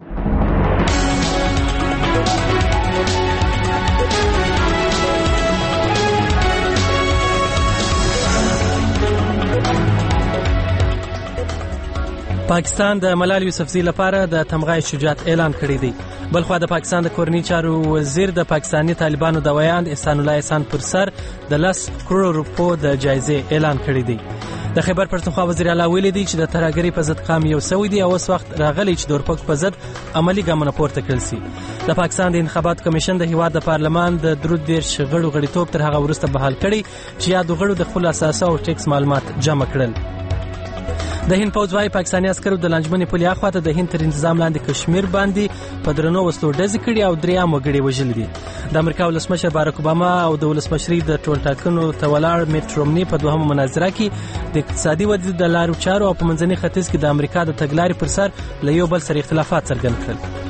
پاکستان د ملال یوسفزي لپاره د تمغای شجاعت اعلان کړی دی. بلخو د پاکستان د کورنی چارو وزیر د پاکستانی طالبانو د ویاند احسان الله احسان پر سر د لس کروڑ روپو د جایزې اعلان کړی دی. د خیبر پښتونخوا وزیر اعلی ویلي دی چې د ترهګری په ضد قام یو سوي دی او اوس وخت راغلی چې د اورپک په ضد عملی ګامونه پورته کړل شي. د پاکستان د انتخاباتو کمیشن د هیواد د پارلمان د درود دیرش غړو غړیتوب تر هغه وروسته بحال کړي چې یاد غړو د خپل اساسي او ټیکس معلومات جمع کړل. د هند فوج وايي پاکستاني عسکرو د لانجمنې پولیا خواته د هند تر انتظام لاندې کشمیر باندې په درنو وسلو ډزې کړي او درې وګړي وژل دي. د امریکا ولسمشر بارک اوباما او د ولسمشرۍ د ټول ټاکنو ته ولاړ میټ رومني په دوهمه مناظره کې د اقتصادي ودې د لارو چارو او په منځني ختیځ کې د امریکا د تګلارې پر سر له یو بل سره اختلافات څرګند کړل.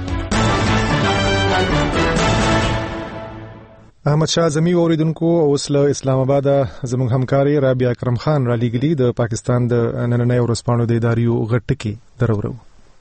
احمد شاه زمی اوریدونکو اوس له اسلام آباد زموږ همکاري رابعه اکرم خان را لېږلي د پاکستان د نننۍ ورځپاڼو د اداریو غټ ټکي درورو.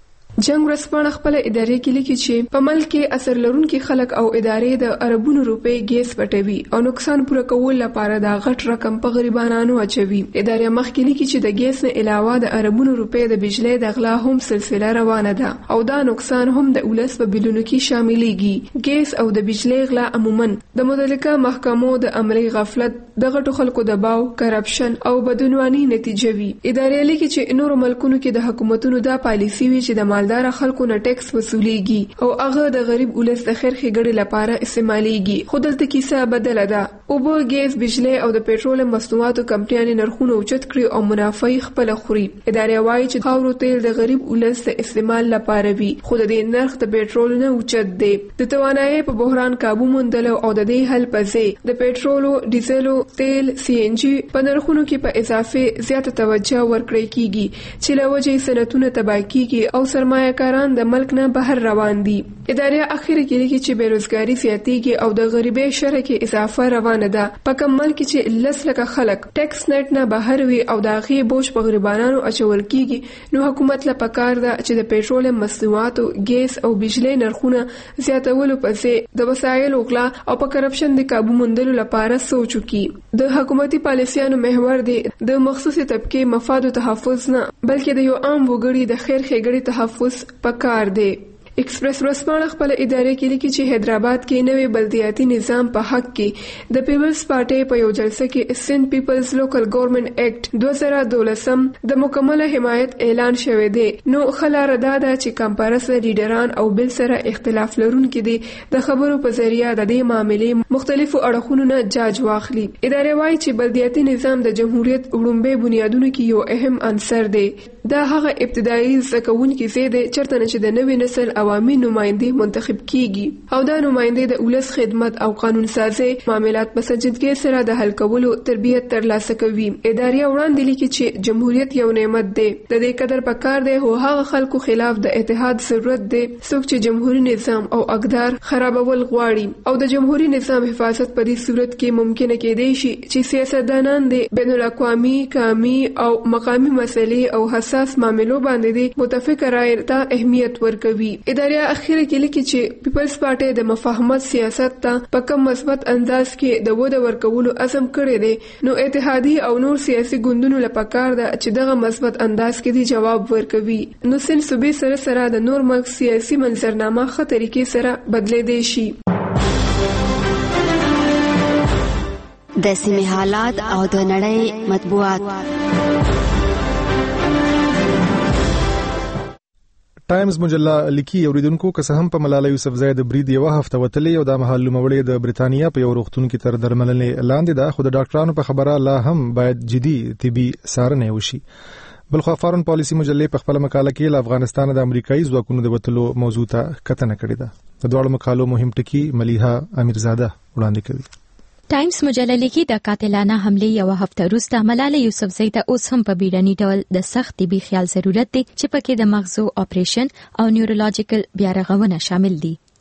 جنگ ورځپاڼه خپل ادارې کې لیکي چې په ملک کې اثر لرونکي خلک او ادارې د اربونو روپۍ ګیس پټوي او نقصان پوره کول لپاره دا غټ رقم په غریبانو اچوي. ادارې مخکې لیکي چې د ګیس نه علاوه د اربونو روپۍ د بجلی د غلا هم سلسله روانه ده او دا نقصان هم د ولس په بیلونو کې شاملېږي. ګیس او د بجلی غلا عموما د متعلقه محکمو د عملي غفلت د غټو خلکو دباو کرپشن او بدعنواني نتیجه وي. ادارې لیکي چې نورو ملکونو کې د حکومتونو دا پالیسي وي چې د مالدار خلکو نه ټیکس وصولیږي او هغه د غریب ولس د خیر ښېګړې لپاره استعمالېږي. خو دلته کیسه بدله ده. اوبه، ګیس، بجلی او د پېټرولیم مصنوعاتو کمپنیانې نرخونه اوچت کړي او منافع یې خپله خوري. ادارې وایي چې خاورو تیل د غریب ولس د استعمال لپاره وي خو د دې نرخ د پېټرول نه اوچت دی. د توانایۍ په بحران کابو موندلو او د دې حل په ځای د پېټرولو، ډیزلو، تیل، سی ان جي په نرخونو کې په اضافه زیاته توجه ورکړی کیږي چې له وجې صنعتونه تباه کیږي او سرمایه کاران د ملک نه بهر روان دي. ادارې اخر کې لیکي چې بیروزګاری زیاتېږي او د غریبۍ شرح کې اضافه روانه ده. په کوم ملک چې لس لکه خلک ټیکس نت نه بهر وي او د هغې بوج په غریبانو اچول کیږي نو حکومت له پکار ده چې د پېټرولیم مصنوعاتو، ګیس او بجلی نرخونه زیاتولو په ځای د وسایلو غلا او په کرپشن د کابو موندلو لپاره سوچ وکړي. د حکومتي پالیسیانو محور دی د مخصوصي طبقې مفادو تحفظ نه بلکې د یو عام وګړي د خیر ښېګړې تحفظ پکار دی. ایکسپریس ورځپاڼه خپل ادارې کې لیکي چې حیدرآباد کې نوې بلدیاتي نظام په حق کې د پیپلز پارټي په یو جلسه کې سند پیپلز لوکل ګورنمنت ایکټ دوه زره دولسم د مکمله حمایت اعلان شوی دی. نو خلاره دا ده چې کمپارسه لیډران او بل سره اختلاف لرونکي دي د خبرو په ذریعہ د دې معاملې مختلفو اړخونو نه جاج واخلي. ادارې وایي چې بلدیاتي نظام د جمهوریت وړومبي بنیادونو کې یو اهم عنصر دی. دا هغه ابتدایي زده کوونکي ځای دی چېرته نه چې د نوي نسل عوامي نماینده منتخب کیږي او دا نماینده د ولس خدمت او قانون سازي معاملات په سنجیدګۍ سره د حل کولو تربیت ترلاسه کوي. ادارې وړاندې لیکي چې جمهوریت یو نعمت دی، د دې قدر پکار دی هو هغه خلکو خلاف د اتحاد ضرورت دی څوک چې جمهوریت نظام او اقدار خرابول غواړي او د جمهوریت نظام حفاظت په دې صورت کې ممکنه کېدای شي چې سیاستدانان د بین الاقوامي، قومي او مقامي مسلې او حساس معاملو باندې متفق رائے ته اهمیت ورکوي. ادارې اخیره کې لیکي چې پیپلز پارټي د مفاهمت سیاست ته په کوم مثبت انداز کې د وده ورکولو عزم کړی دی نو اتحادی او نور سیاسي ګوندونو لپاره کار ده چې دغه مثبت انداز کې دی جواب ورکوي. نو سن صوبې سره سره د نور ملک سیاسي منظرنامه ښه طریقې سره بدلېدای شي. د سیمې حالات او د نړۍ مطبوعات. ټایمز مجله لیکي اوریدونکو که څه هم په ملاله یوسفزۍ د برید یو هفته وتلې او د مهال نوموړې د بریتانیا په یو روغتون کې تر درملنې لاندې ده خو د ډاکټرانو په خبره لا هم باید جدي طبي څارنه وشي. بلخو فارن پالیسی مجلې په خپل مقاله کې له افغانستان د امریکایي ځواکونو د وتلو موضوع ته کتنه کړې ده. د دوه مقالو مهم ټکی ملیحه امیرزاده وړاندې کوي. ټایمز مجله لیکي د قاتلانه حمله یو هفته وروسته ملاله یوسفزۍ ته اوس هم په بیړني ډول د سخت طبي خیال ضرورت دی چې پکې د مغزو اپریشن او نیورولوژیکل بیا رغونه شامل دي.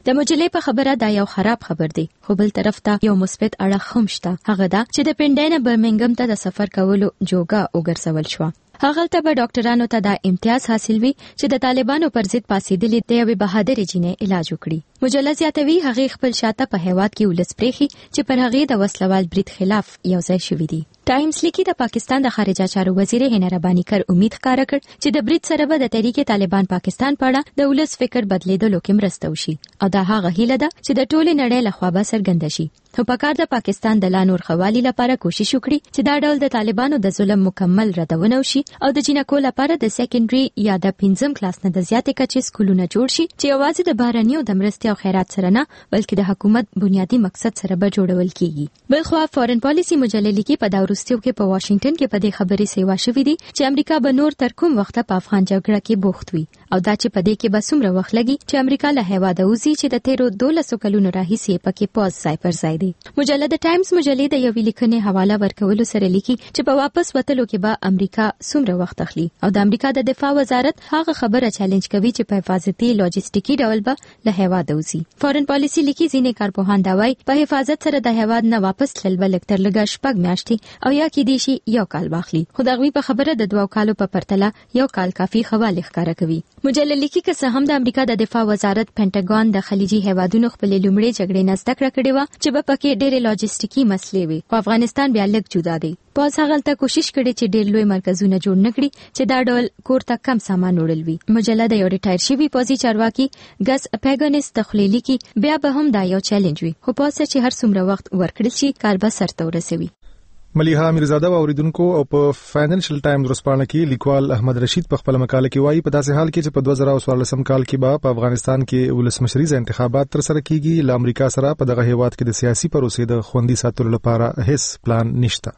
د مجلې په خبره دا یو خراب خبر دی، خو بل طرف ته یو مثبت اړخ هم شته. هغه دا چې د پنډای نه برمنګم ته د سفر کولو جوګه وګرځول شو. هغه ته به ډاکټرانو ته دا امتیاز حاصل وي چې د طالبانو پر ضد پاسېدلې د یوې بهادرې جینې علاج وکړي. مجله زیاتوي هغه خپل شاته په هیواد کې ولس پریخي چې پر هغه د وسلوال برید خلاف یو ځای شوی دی. ټایمز لیکي د پاکستان د خارجه چارو وزیر هنا ربانی کر امید ښکاره کړ چې د برید سره به د تحریک طالبان پاکستان په اړه د ولس فکر بدلیدلو کې مرسته وشي او دا هغه هیله ده چې د ټولې نړۍ لخوا به څرګنده شي. خو پکار د پاکستان د لا نور خوالي لپاره کوشش وکړي چې دا ډول د طالبانو د ظلم مکمل ردونه وشي او د جنکو لپاره د سیکنډري یا د پنځم کلاس نه د زیاتې کچې سکولونه جوړ شي چې یوازې د بهرنیو د مرستې او خیرات سره نه بلکې د حکومت بنیادی مقصد سره به جوړول کیږي. بلخوا فورن پالیسی مجله لیکي په دا وروستیو کې په واشنگټن کې په دې خبرې سیوا شوې دي چې امریکا به نور تر کوم وخت په افغان جګړه کې بوخت وي او دا چې په دې کې به څومره وخت لګي چې امریکا له هیواده وځي چې د تیرو دولسو کلونو راهیسې پکې پاز ځای پر ځای دی. مجله د ټایمز مجلې د یوې لیکنې حواله ورکولو سره لیکي چې په واپس وتلو کې به امریکا څومره وخت اخلي او د امریکا د دفاع وزارت هغه خبره چیلنج کوي چې په حفاظتي لوجستیکي ډول به له هیواده وځي. فورن پالیسی لیکي ځینې کارپوهان دا وایي په حفاظت سره د هیواد نه واپس تلل به لږ تر لږه شپږ میاشتې او یا کې دی شي یو کال واخلي. خو دغه په خبره د دوه کالو په پرتله یو کال کافي حواله ښکارا کوي. مجله لیکي که څه هم د امریکا د دفاع وزارت پینټاګون د خلیجي هیوادونو خپل لومړی جګړې نه زده کړه کړې و چې په پکې ډېرې لوجستیکي مسلې وي خو افغانستان بیا لږ جدا دی. پاس هغه ته کوشش کړي چې ډېر لوی مرکزونه جوړ نکړي چې دا ډول کور ته کم سامان وړل وي. مجله د یو ریټایر شوی پوزي چارواکي ګس پیګنس تخلیلی کی بیا به هم دا یو چیلنج وي خو پاس چې هر څومره وخت ورکړل شي کار به سرته ورسوي. ملیحه میرزاده اوریدونکو او په فاینانشل ټایمز ورسپانه کې لیکوال احمد رشید په خپل مقاله کې وایي په داسې حال کې چې په دوه زره څوارلسم کال کې به په افغانستان کې ولسمشریزه انتخابات تر سره کیږي ل امریکا سره په دغه هیواد کې د سیاسي پروسې د خوندي ساتلو لپاره هیڅ پلان نشته.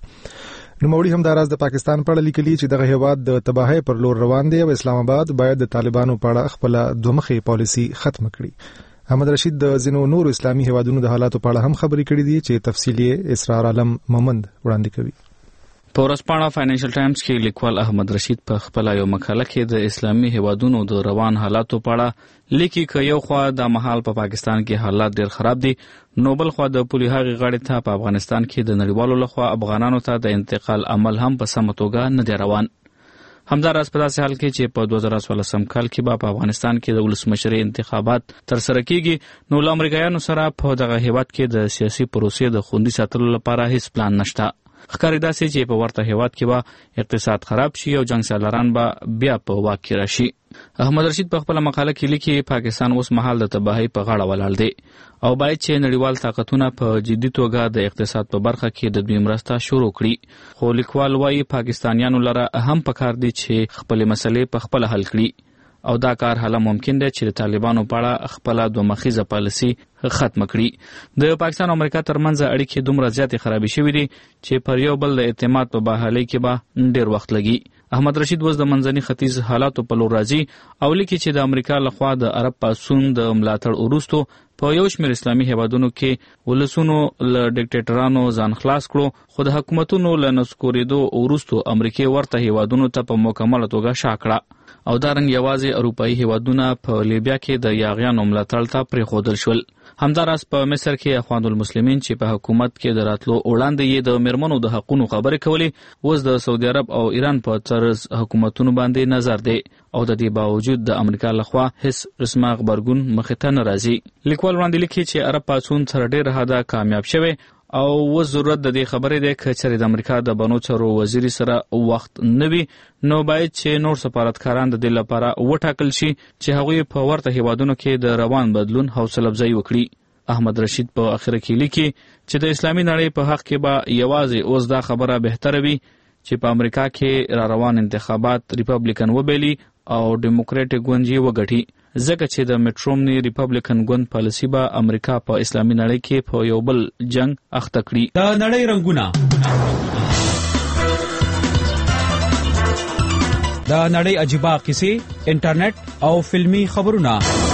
نو موري هم دراز د پاکستان په اړه لیکلي چې دغه هیواد د تباہی پر لور روان دی او اسلام آباد باید د طالبانو په اړه خپل دومخي پالیسی ختم کړي. احمد رشید د زینو نور اسلامي هیوادونو د حالاتو په اړه هم خبرې کړې دي چې تفصیلی اسرار عالم مومند وړاندې کوي. په ورځپاڼه فاینانشل ټایمز کې لیکوال احمد رشید په خپل یو مقاله کې د اسلامي هیوادونو د روان حالاتو په اړه لیکي چې یو خوا د محل په پاکستان کې حالات ډېر خراب دي نو بل خوا د پولی هغې غاړې ته په افغانستان کې د نړیوالو لخوا افغانانو ته د انتقال عمل هم په سمه توګه نه دی روان. همداراز په داسې حال کې چې په دوه زره څوارلسم کال کې به په افغانستان کې د ولسمشرۍ انتخابات تر سره کیږي نو له امریکایانو سره په دغه هیواد کې د سیاسي پروسې د خوندي ساتلو لپاره هیڅ پلان نشته. ښکاري داسې چې په ورته هیواد کې به اقتصاد خراب شي او جنګ سالاران به بیا په واک کې راشي. احمد رشید په خپل مقاله کې لیکي پاکستان اوس مهال د تباہی په غاړه ولاړ دی او باید چې نړیوال طاقتونه په جدي توګه د اقتصاد په برخه کې د دوی مرسته شروع کړي. خو لیکوال وایي پاکستانیانو لره هم پکار دي چې خپل مسلې په خپل حل کړي او دا کار هله ممکن دی چې د طالبانو په اړه خپل دوه مخیزه پالیسي ختم کړي. د پاکستان او امریکا ترمنځ اړیکې دومره زیاتې خرابې شوې دي چې پر یو بل د اعتماد په بحالۍ کې به ډېر وخت لګي. احمد رشید اوس د منځني ختیځ حالاتو په لور راځي او لیکي چې د امریکا لخوا د عرب پاڅون د ملاتړ وروسته په یو شمېر اسلامي هیوادونو کې ولسونو له ډیکټیټرانو ځان خلاص کړو خو د حکومتونو له نسکورېدو وروسته امریکا ورته هیوادونو ته په مکمله توګه شا کړه او دارنګ یوازې اروپایي هیوادونه په لیبیا کې د یاغیانو ملاتړ ته پرېښودل شول. همداراز په مصر کې اخوان المسلمین چې په حکومت کې د راتلو وړاندې یې د میرمنو د حقونو خبرې کولې اوس د سعودي عرب او ایران په طرز حکومتونو باندې نظر دی او د دې باوجود د امریکا لخوا هیڅ رسمه غبرګون مخې ته نه راځي. لیکوال وړاندې لیکي چې عرب پاڅون تر ډېره حده کامیاب شوی او و ضرورت د دې خبرې دی که چېرې د امریکا د بنو چارو وزیر سره وخت نه وي نو باید چې نور سفارتکاران د دې لپاره وټاکل شي چې هغوی په ورته هیوادونو کې د روان بدلون حوصله افزایي وکړي. احمد رشید په اخره کې لیکي چې د اسلامي نړۍ په حق کې به یوازې اوس دا خبره بهتره وي چې په امریکا کې را روان انتخابات ریپبلیکن وبیلي او ډیموکراټیک ګوند یې وګټي ځکه چې د میټرومني ریپبلیکن ګوند پالیسي به امریکا په اسلامي نړۍ کې په یو بل جنگ اخته کړي. د نړۍ رنګونه د نړۍ عجیبه قصې انټرنیټ او فلمی خبرونه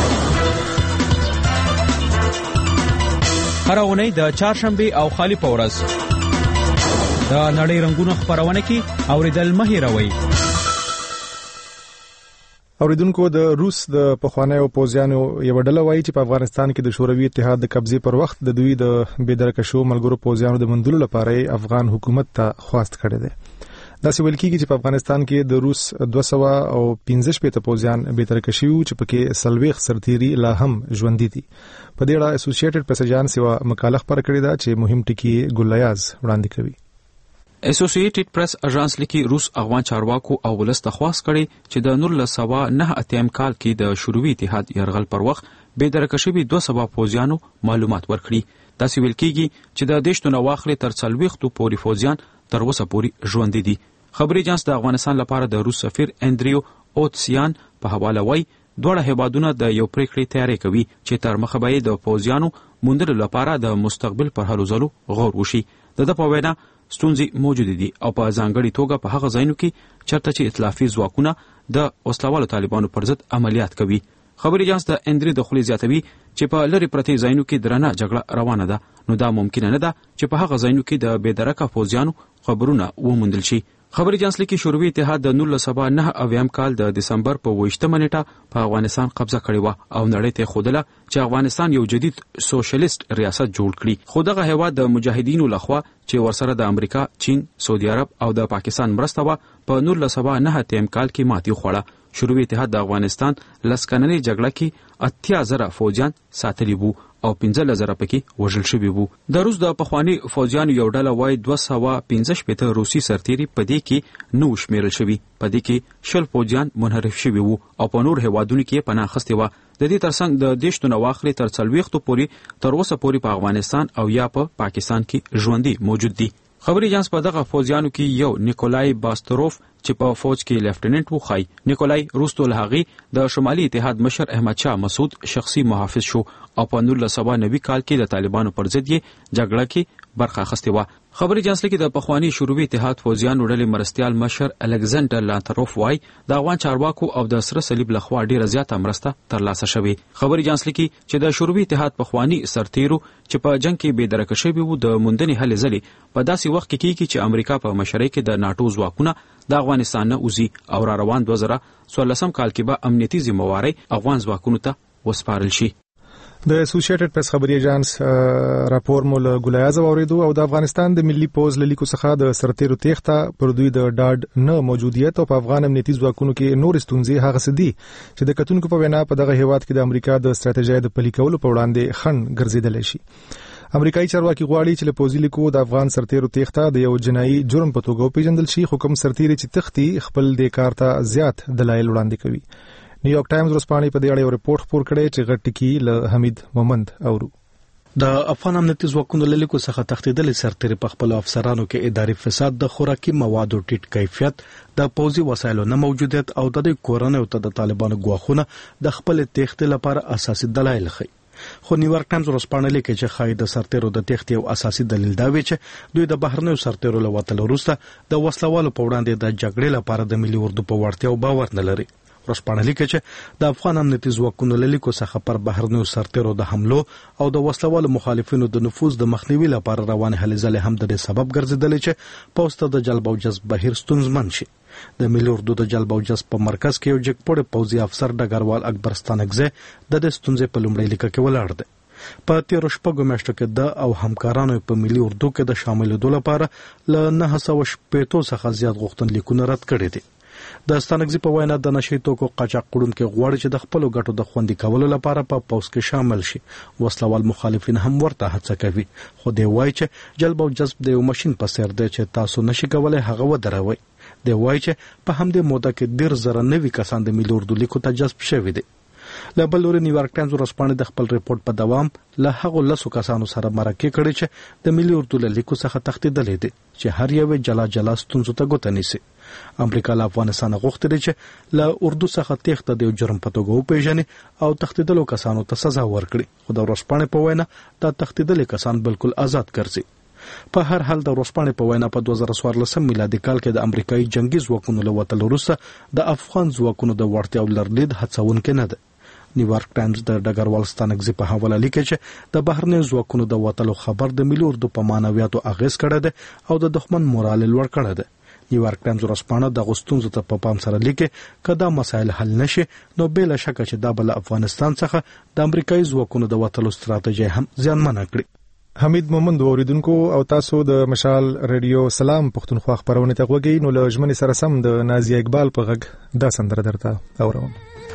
هر اونۍ د چهارشنبه او خالی په ورځ د نړۍ رنګونه خبرونه کې اوریدل مه هېروئ. اوریدونکو د روس د پخوانیو پوځیانو یو ډله وایي چې په افغانستان کې د شوروي اتحاد د قبضې پر وخت د دوی د بېدرکشو ملګرو پوځیانو د مندلو لپاره افغان حکومت ته خواست کړی دی. داسې ویل کېږي چې په افغانستان کې د روس دوه سوه او پنځه شپېته پوځیان بېدرکه شوي چې پکې څلوېښت سرتیري لا هم ژوندي دي. په دې اړه اسوسییټډ پریس ایجنس یوه مقاله خپره کړې ده چې مهم ټکي ګلیاز وړاندې کوي. اسوسییټډ پریس اژانس لیکي روس افغان چارواکو او ولس ته خواست کړي چې د نولس سوه نهه اتیا کال کې د شوروي اتحاد یرغل پر وخت بېدرکه شوي دوه سوه پوځیانو معلومات ورکړي. داسې ویل کېږي چې د دېشتو نه واخلې تر څلوېښتو پورې پوځیان تر اوسه پورې ژوندي دي. خبري ایجنس د افغانستان لپاره د روس سفیر اندریو اوتسیان په حواله وایي دواړه هیوادونه د یو پریکړې تیاری کوي چې تر مخه به د پوځیانو موندلو لپاره د مستقبل پر هلو ځلو غور وشي. د ده په وینا ستونزې موجود دي او په ځانګړي توګه په هغه ځایونو کې چرته چې ائتلافي ځواکونه د وسلوالو طالبانو پر ضد عملیات کوي. خبري ایجنس د اندری د خولي زیاتوي چې په لری پرتې ځایونو کې درنه جګړه روانه ده، نو دا ممکن نه ده چې په هغه ځایونو کې د بېدرکه پوځیانو خبرونه وموندل شي. خبري ایجنس لیکي شوروي اتحاد د نولس سوه نهه اویایم کال د دسمبر په اوویشتمه نیټه په افغانستان قبضه کړې وه او نړۍ ته ښودله چې افغانستان یو جدید سوشلیست ریاست جوړ کړي. خو دغه هیواد د مجاهدینو لخوا چې ورسره د امریکا، چین، سعودي عرب او د پاکستان مرسته وه په نولس سوه نهه اتیا کال کې ماتې وخوړه. شوروي اتحاد د افغانستان لس کلنۍ جګړه کې اتیا زره فوجیان ساتلي وو او پنځلس زره پکې وژل شوي وو. د روس د پخواني فوجیانو یو ډله وایي دوه سوه پنځه شپېته روسي سرتیري په دې کې نه وشمېرل شوي. په دې کې شل فوجیان منحرف شوي وو او په نور هیوادونو کې پناه اخیستې وه. د دې ترڅنګ د دېشتو نه واخلې تر څلوېښتو پورې تر اوسه پورې په افغانستان او یا په پا پاکستان کې ژوندي موجود دي. خبري ایجنس په دغه فوجیانو کې یو نیکولای باستروف چې په فوج کې لیفټیننټ و خای. نیکولای روستو له هغې د شمالي اتحاد مشر احمد شاه مسعود شخصي محافظ شو او په نولس سوه نوي کال کې د طالبانو پر ضد یې جګړه کې برخه اخیستې وه. خبري ایجنس لیکي د پخواني شوروي اتحاد فوجیانو ډلې مرستیال مشر الکساندر لانتروف وایي د افغان چارواکو او د سره صلیب لخوا ډیره زیاته مرسته ترلاسه شوې. خبري ایجنس لیکي چې د شوروي اتحاد پخواني سرتیرو چې په جنگ کې بېدرکه شوي وو د موندنې هلې ځلې په داسې وخت کې کېږي چې امریکا په مشرۍ کې د ناټو ځواکونه د افغانستان نه وځي او را روان دوه زره څوارلسم کال کې به امنیتي ذمهوارۍ افغان ځواکونو ته وسپارل شي. د اسوسییټډ پریس خبري ایجنس راپور مو له ګلیاز اوریدو او د افغانستان د ملي پوز له لیکو څخه د سرتیرو تېښته پر دوی د ډاډ نه موجودیت او په افغان امنیتي ځواکونو کې نور ستونزې هغه څه دي چې د کتونکو په وینا په دغه هیواد کې د امریکا د ستراتیژۍ د پلي کولو په وړاندې خنډ ګرځېدلی شي. امریکایي چارواکي غواړي چې له پوځي لیکو د افغان سرتیرو تېښته د یو جنایي جرم په توګه وپېژندل شي، خو کوم سرتیري چې تښتي خپل دې کار ته زیات دلایل وړاندې کوي. نیویارک ټایمز ورځپاڼې په دې اړه یو رپورټ خپور کړی چې غټ ټکي له حمید مومند اورو. د افغان امنیتي ځواکونو له لیکو څخه تښتېدلې سرتیري په خپلو افسرانو کې اداري فساد، د خوراکي موادو ټیټ کیفیت، د پوځي وسایلو نه موجودیت او د دوی کورنیو ته د طالبانو ګواښونه د خپل تېښتې لپاره اساسي دلایل ښیي. خو نیویارک ټایمز ورځپاڼه لیکي چې ښایي د سرتیرو د تېښتې یو اساسي دلیل دا وي چې دوی د بهرنیو سرتیرو له وتلو وروسته د وسلوالو په وړاندې د جګړې لپاره د ملي اردو په وړتیاو باور نه لري. ورځپاڼه لیکي چې د افغان امنیتي ځواکونو له لیکو څخه پر بهرنیو سرتیرو د حملو او د وسلوالو مخالفینو د نفوذ د مخنیوي لپاره روانې هلې ځلې هم د دې سبب ګرځېدلې چې پوځ ته د جلب او جذب بهیر ستونزمن شي. د ملي اردو د جلب او جذب په مرکز کې یو جګپوړی پوځي افسر ډګروال اکبر ستانکزی د دې ستونزې په لومړۍ لیکه کې ولاړ دی. په تیرو شپږو میاشتو کې د او همکارانو په ملي اردو کې د شاملېدو لپاره له نهه سوه شپېتو څخه زیات غوښتنلیکونه رد کړي دي. د ستانکزي په وینا د نشي توکو قاچاق وړونکي غواړي چې د خپلو ګټو د خوندي کولو لپاره په پوځ کې شامل شي. وسلوال مخالفین هم ورته هڅه کوي، خو دی وایي چې جلب او جذب د یو ماشین په څیر دی چې تاسو نشئ کولی هغه ودروئ. دی وایي چې په همدې موده کې ډېر زره نوي کسان د ملي اردو لیکو ته جذب شوي دي. له بل لوري نیویارک ټایمز ورځپاڼې د خپل ریپورت په دوام له هغو لسو کسانو سره مرکې کړې چې د ملي اردو له لیکو څخه تښتېدلې دي چې هر یو جلا جلا ستونزو ته ګوته نیسي. امریکا له افغانستان غوښتي چې له اردو څخه تېښته د یو جرم په توګه وپېژني او تښتېدلو کسانو ته سزا ورکړي، خو د ورځپاڼې په وینا دا تښتېدلي کسان بالکل آزاد ګرځي. په هر حال د ورځپاڼې په وینا په دوه زره څوارلسم میلادي کال کې د امریکایي جنگي ځواکونو له وتلو وروسته د افغان ځواکونو د وړتیاو لرلید هڅونکی نه ده. نیویارک ټایمز د ډګروال ستانکزي په حواله لیکي چې د بهرنیو ځواکونو د وتلو خبر د ملي اردو په معنویاتو اغیز کړی دی او د دښمن مورال لوړ کړی دی. نیویارک ټایمز ورځپاڼه د غوښتنو ته په پام سره لیکي کدا مسایل حل نشي نو بلا شک چې دا بل افغانستان څخه د امریکایي ځواکونو د وټلو ستراتیژي هم زیانمن کړي. حمید مومند اوریدونکو او تاسو د مشال ریډیو سلام پښتونخوا خبرونه ته غوږی نو له ژمنې سره سم د نازیه اقبال په غږ دا سندره درته اورم.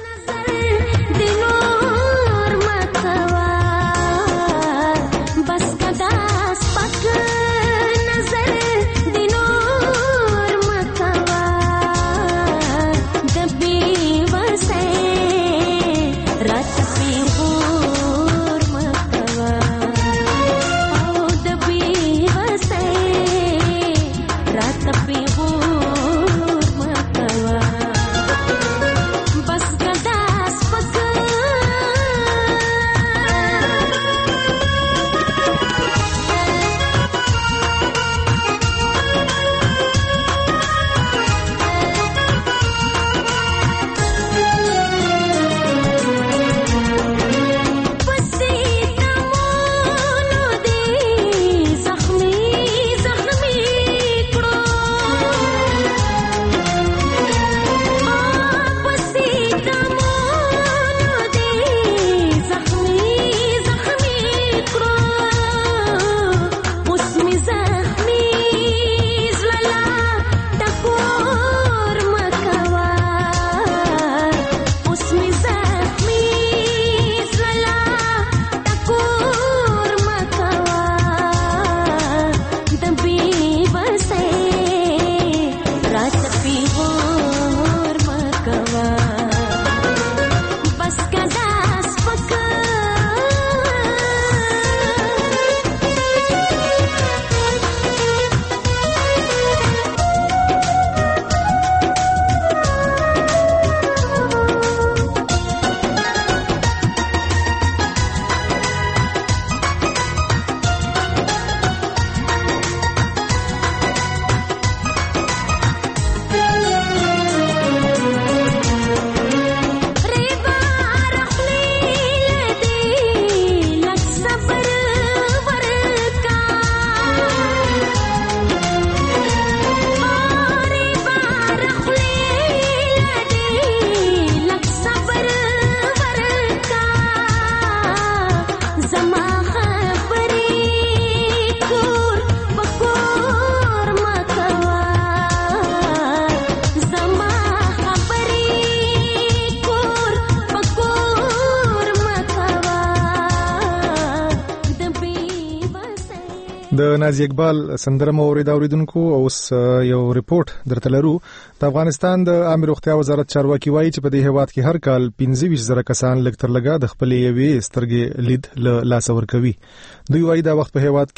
د نازیه اقبال سندره مو اوریدا اوریدونکو اوس یو ریپورت درته لرو. د افغانستان د عامه روغتیا وزارت چارواکي وایي چې په دې هیواد کې هر کال پنځه ویشت زره کسان لږ تر لږه د خپل یوې سترګې لید له لاس ورکوي. دوی وایي دا وخت په هیواد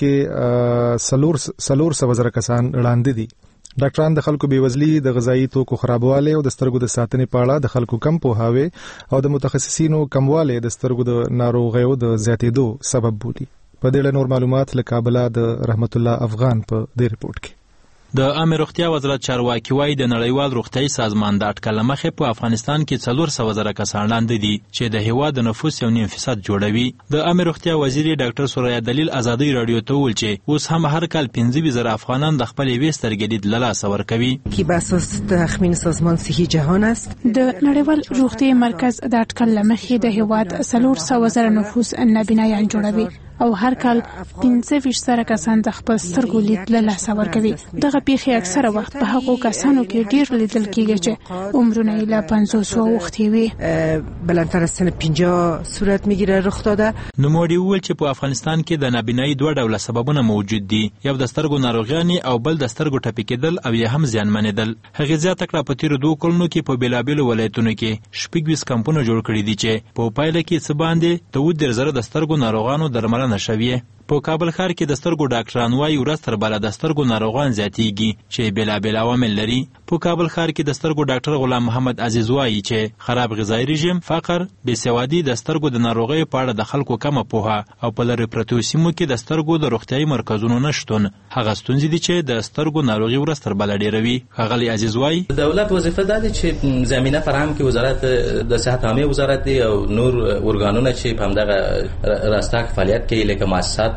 کې سلور سلور سو زره کسان وړاندې دي. ډاکټران د خلکو بیوزلي د غذایی توکو خرابواله او د سترګو د ساتنې په اړه د خلکو کم پوهاوی او د متخصصینو کمواله د سترګو د ناروغیو د زیاتېدو سبب بولي. په دې اړه نور معلومات له کابل د رحمت الله افغان په دې ریپورت کې. د عامه روغتیا وزارت چارواکي وایي د نړیوال روغتیاي سازمان د اټکل مخې په افغانستان کې څلور سوه زره کسان لاندې دي چې د هیواد د نفوس یو نیم فیصد جوړوي. د عامه روغتیا وزیر ډاکټر سوریا دلیل ازادي رادیو ته وویل چې اوس هم هر کال پنځه ویشت زره افغانان د خپل یوې سترګې لید له لاسه ورکوي. کی بر اساس تخمین سازمان صحی جهان است. د نړیوال روغتیاي مرکز د اټکل مخې د هیواد څلور سوه زره نفوس نابینایان جوړوي او هر کال پنځه ویشت زره کسان د خپل سترګو لید له لاسه ورکوي. دغه پیښې اکثره وخت په هغو کسانو کې ډیر لیدل کیږي چې عمرونه یې له پنځوس اوښتي وي. بلندتر از سن پنجاه صورت میگیره رخ داده. نوموړي وویل چې په افغانستان کې د نابینایي دوه ډوله سببونه موجود دي، یو د سترګو ناروغیانې او بل د سترګو ټپي کېدل او یا هم زیانمنېدل. هغې زیاته کړه په تیرو دوو کلونو کې په بېلابېلو ولایتونو کې شپږ ویشت کمپونه جوړ کړي دي چې په پایله کې څه باندې د اووه دېرش زره د سترګو ناروغانو درملنه نشوي. په کابل ښار کې د سترګو ډاکټران وايي ورځ تر بله د سترګو ناروغان زیاتېږي چې بېلابېل عوامل لري. په کابل ښار کې د سترګو ډاکټر غلام محمد عزیز وايي چې خراب غذایي رژیم، فقر، بېسوادي د سترګو د ناروغیو په اړه د خلکو کمه پوهه او په لرې پرتو سیمو کې د سترګو د روغتیایي مرکزونو نشتون هغه ستونزې دي چې د سترګو ناروغي ورځ تر بله ډېروي. ښاغلی عزیز وايي دولت وظیفه دا ده چې زمینه فراهم کړي، وزارت د صحت عامه وزارت دی او نور ارګانونه چې په همدغه راسته فعالیت کوي لکه مؤسسات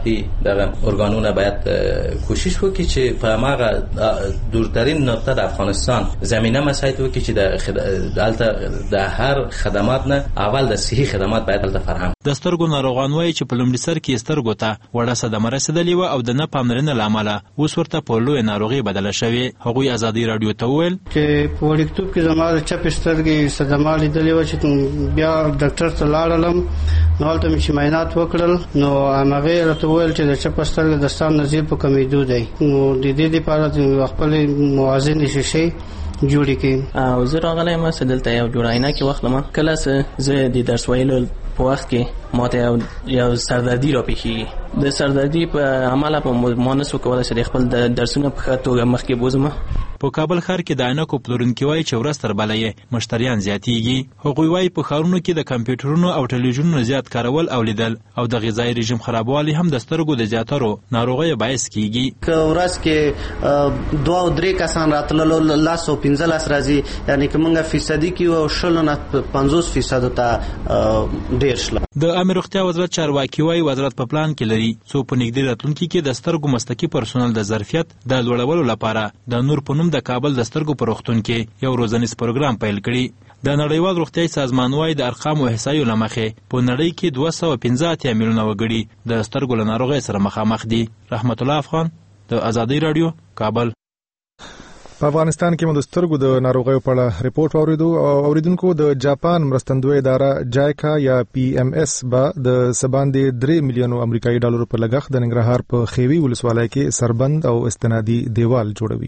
مطبوعاتي دغه ارګانونه باید کوشش وکړي چې په هغه دورترین نقطه د افغانستان زمينه مساعد وکړي چې د دلته د هر خدمات نه اول د صحي خدمات باید دلته فراهم. د سترګو ناروغان وایي چې په لومړي سر کې سترګو ته وړه صدمه رسېدلې وه او د نه پاملرنې له امله اوس ورته په لویه ناروغي بدله شوې. هغوی ازادي راډیو ته وویل چې په وړکتوب کې زما د چپې سترګې صدمه لیدلې وه چې بیا ډاکټر ته لاړلم نو هلته مې چې معاینات وکړل نو هغې راته وویل چې د چپه سترګې د ستان نظیر په کمیدو دی نو د دې دپاره خپلې موازنې شیشې جوړې کړي. او زه راغلی یم چې دلته یو جوړه عینکې واخلم. کله چې زه د درس ویلو په وخت کې ماته یو یو سردردي راپېښېږي. د سردردي په عمله په ما نسو کولی چې د خپل درسونه په ښه توګه مخکې بوځم. په کابل ښار کې د عینکو پلورونکي وایي چې ورځ تر بله یې مشتریان زیاتېږي. هغوی وایي په ښارونو کې د کمپیوټرونو او ټلویزیونونو زیات کارول او لیدل او د غذایي رژیم خرابوالی هم د سترګو د زیاترو ناروغیو باعث کیږي. که ورځ کې دوه او درې کسان راتللو لس او پنځلس راځي یعنې که موږ فیصدي کې او شلو نه پنځوس فیصدو ته ډېر شله. د عامه روغتیا وزارت چارواکي وایي وزارت په پلان کې لري څو په نږدې راتلونکي کې د سترګو مسلکي پرسونل د ظرفیت د لوړولو لپاره د نور په نوم د کابل د سترګو په روغتون کې یو روزنیز پروګرام پیل کړي. د نړیوال روغتیايي سازمان وايي د ارقامو احصایو له مخې په نړۍ کې دوه سوه پنځه اتیا میلیونه وګړي د سترګو له ناروغۍ سره مخامخ دي. رحمت الله افغان د ازادي راډیو کابل. په افغانستان کې مو د سترګو د ناروغیو په اړه ریپورت واوریدو او اوریدونکو د جاپان مرستندوی اداره جایکا یا پی ایم ایس با د سباندې درې میلیونو امریکایي ډالرو په لګښت د ننګرهار په خیوي ولسوالۍ کې سربند او استنادي دیوال جوړوي.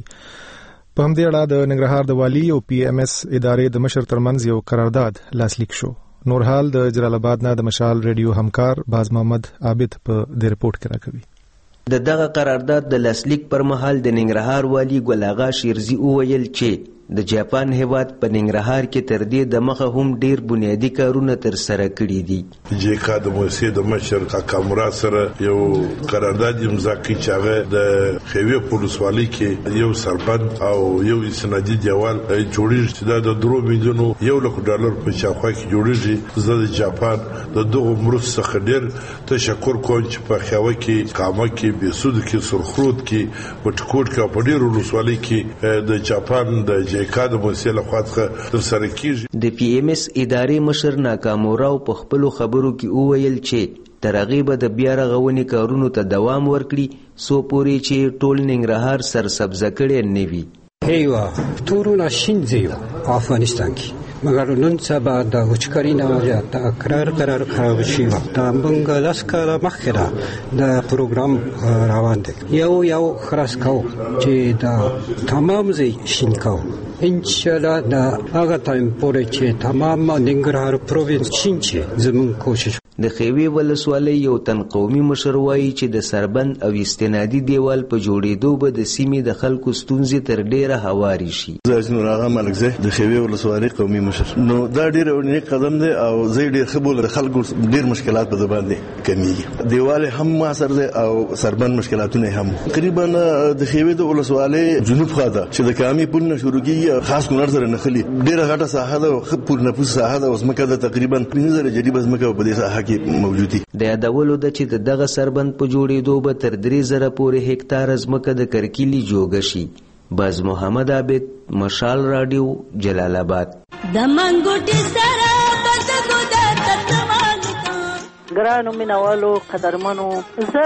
په همدې اړه د ننګرهار د والي او پی ایم ایس ادارې د مشر ترمنځ یو قرارداد لاسلیک شو. نور حال د جلال آباد نه د مشال ریډیو همکار باز محمد عابد په دې ریپورت کې راکوي. د دغه قرارداد د لاسلیک پر مهال د ننګرهار والي ګل اغا شیرزي وویل چې د جاپان هیواد په ننګرهار کې تر دې د مخه هم ډیر بنیادی کارونه تر سره کړي دي. جیکا د موسسې د مشر کاکا مراد سره یو قرارداد امضا کړی چې هغه د خیوي پولیسوالۍ کې یو سربند او یو استنادي دیوال جوړیږي چې دا د درو میلیونو یو لک ډالر په شاوخوا کې جوړیږي. زه د جاپان د دغه مرستو څخه ډیر تشکر کوم چې په خیوه کې کامه کې بیسود کې سرخرود کې وټکوټ کې په ډیرو ولسوالۍ کې د جاپان د جیکا د موسسې لخوا څخه تر سره کیږي. د پی ایم ایس ادارې مشر ناکاموراو په خپلو خبرو کې وویل چې تر هغې به د بیا رغونې کارونو ته دوام ورکړي څو پورې چې ټول ننګرهار سرسبزه کړی نه وي. هیوا تورونه شین زیو افغانستان کې مګر نن سبا د وچکري نه د قرار قرار خراب شي وخت موږ لاس کار مخکره د پروګرام روان دي یو یو خلاص کو چې دا تمام زی شین کو ان شاء الله دا هغه ټایم پورې چې تمام ننګرهار پروینس شین شي زموږ کوشش. د خیوي ولسوالۍ یو تن قومي مشر وایي چې د سربند او استنادي دیوال په جوړېدو به د سیمې د خلکو ستونزې تر ډیره هواري شي. زه نور هغه ملکزه د خیوي ولسوالۍ قومي مشر نو دا ډیر نیک قدم دی او زه ډیر خبر د خلکو ډیر مشکلات په باندې کمیږي. دیوال هم ما سره دی او سربند مشکلاتونه هم تقریبا د خیوي د ولسوالۍ جنوب خواته چې د کامي پول نه شروع کیږي خاص کونړ سره نخلي ډیره غټه ساحه ده او پور نه پوس ساحه ده اوس مکه ده تقریبا پنځه زره جریبه زمکه په دې ساحه کې موجودي. د یادولو ده چې دغه سربند په جوړېدو به تر درې زره پورې هکتار زمکه د کرکیلي جوړه شي. باز محمد عابد مشال رادیو جلال آباد. د منګوټي سره بدګو د تتمانکا ګرانو مینوالو قدرمنو زه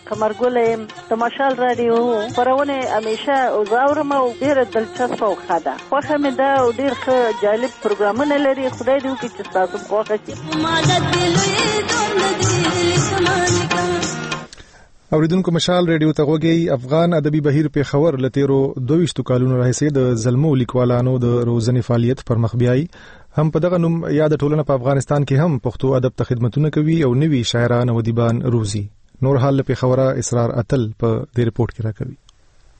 کمرګل د مشال رادیو پرونه همیشه او زاورم او ډیر دلچسپ او خاده خوخه مې دا او ډیر ښه جالب پروګرامونه لري. خدای دې وکړي چې تاسو خوښ شي. مالت دلوي دوم دې لسمانکا اوریدونکو مشال ریډیو ته غوږی. افغان ادبي بهیر په خبر لتیرو دویشت کالونو راهیسې د زلمو لیکوالانو د روزنې فعالیت پر مخ بیاي. هم په دغه نوم یاد ټولنه په افغانستان کې هم پښتو ادب ته خدمتونه کوي او نوي شاعران او ادیبان روزي. نور حال په خبره اسرار اتل په دې ریپورت کې راکوي.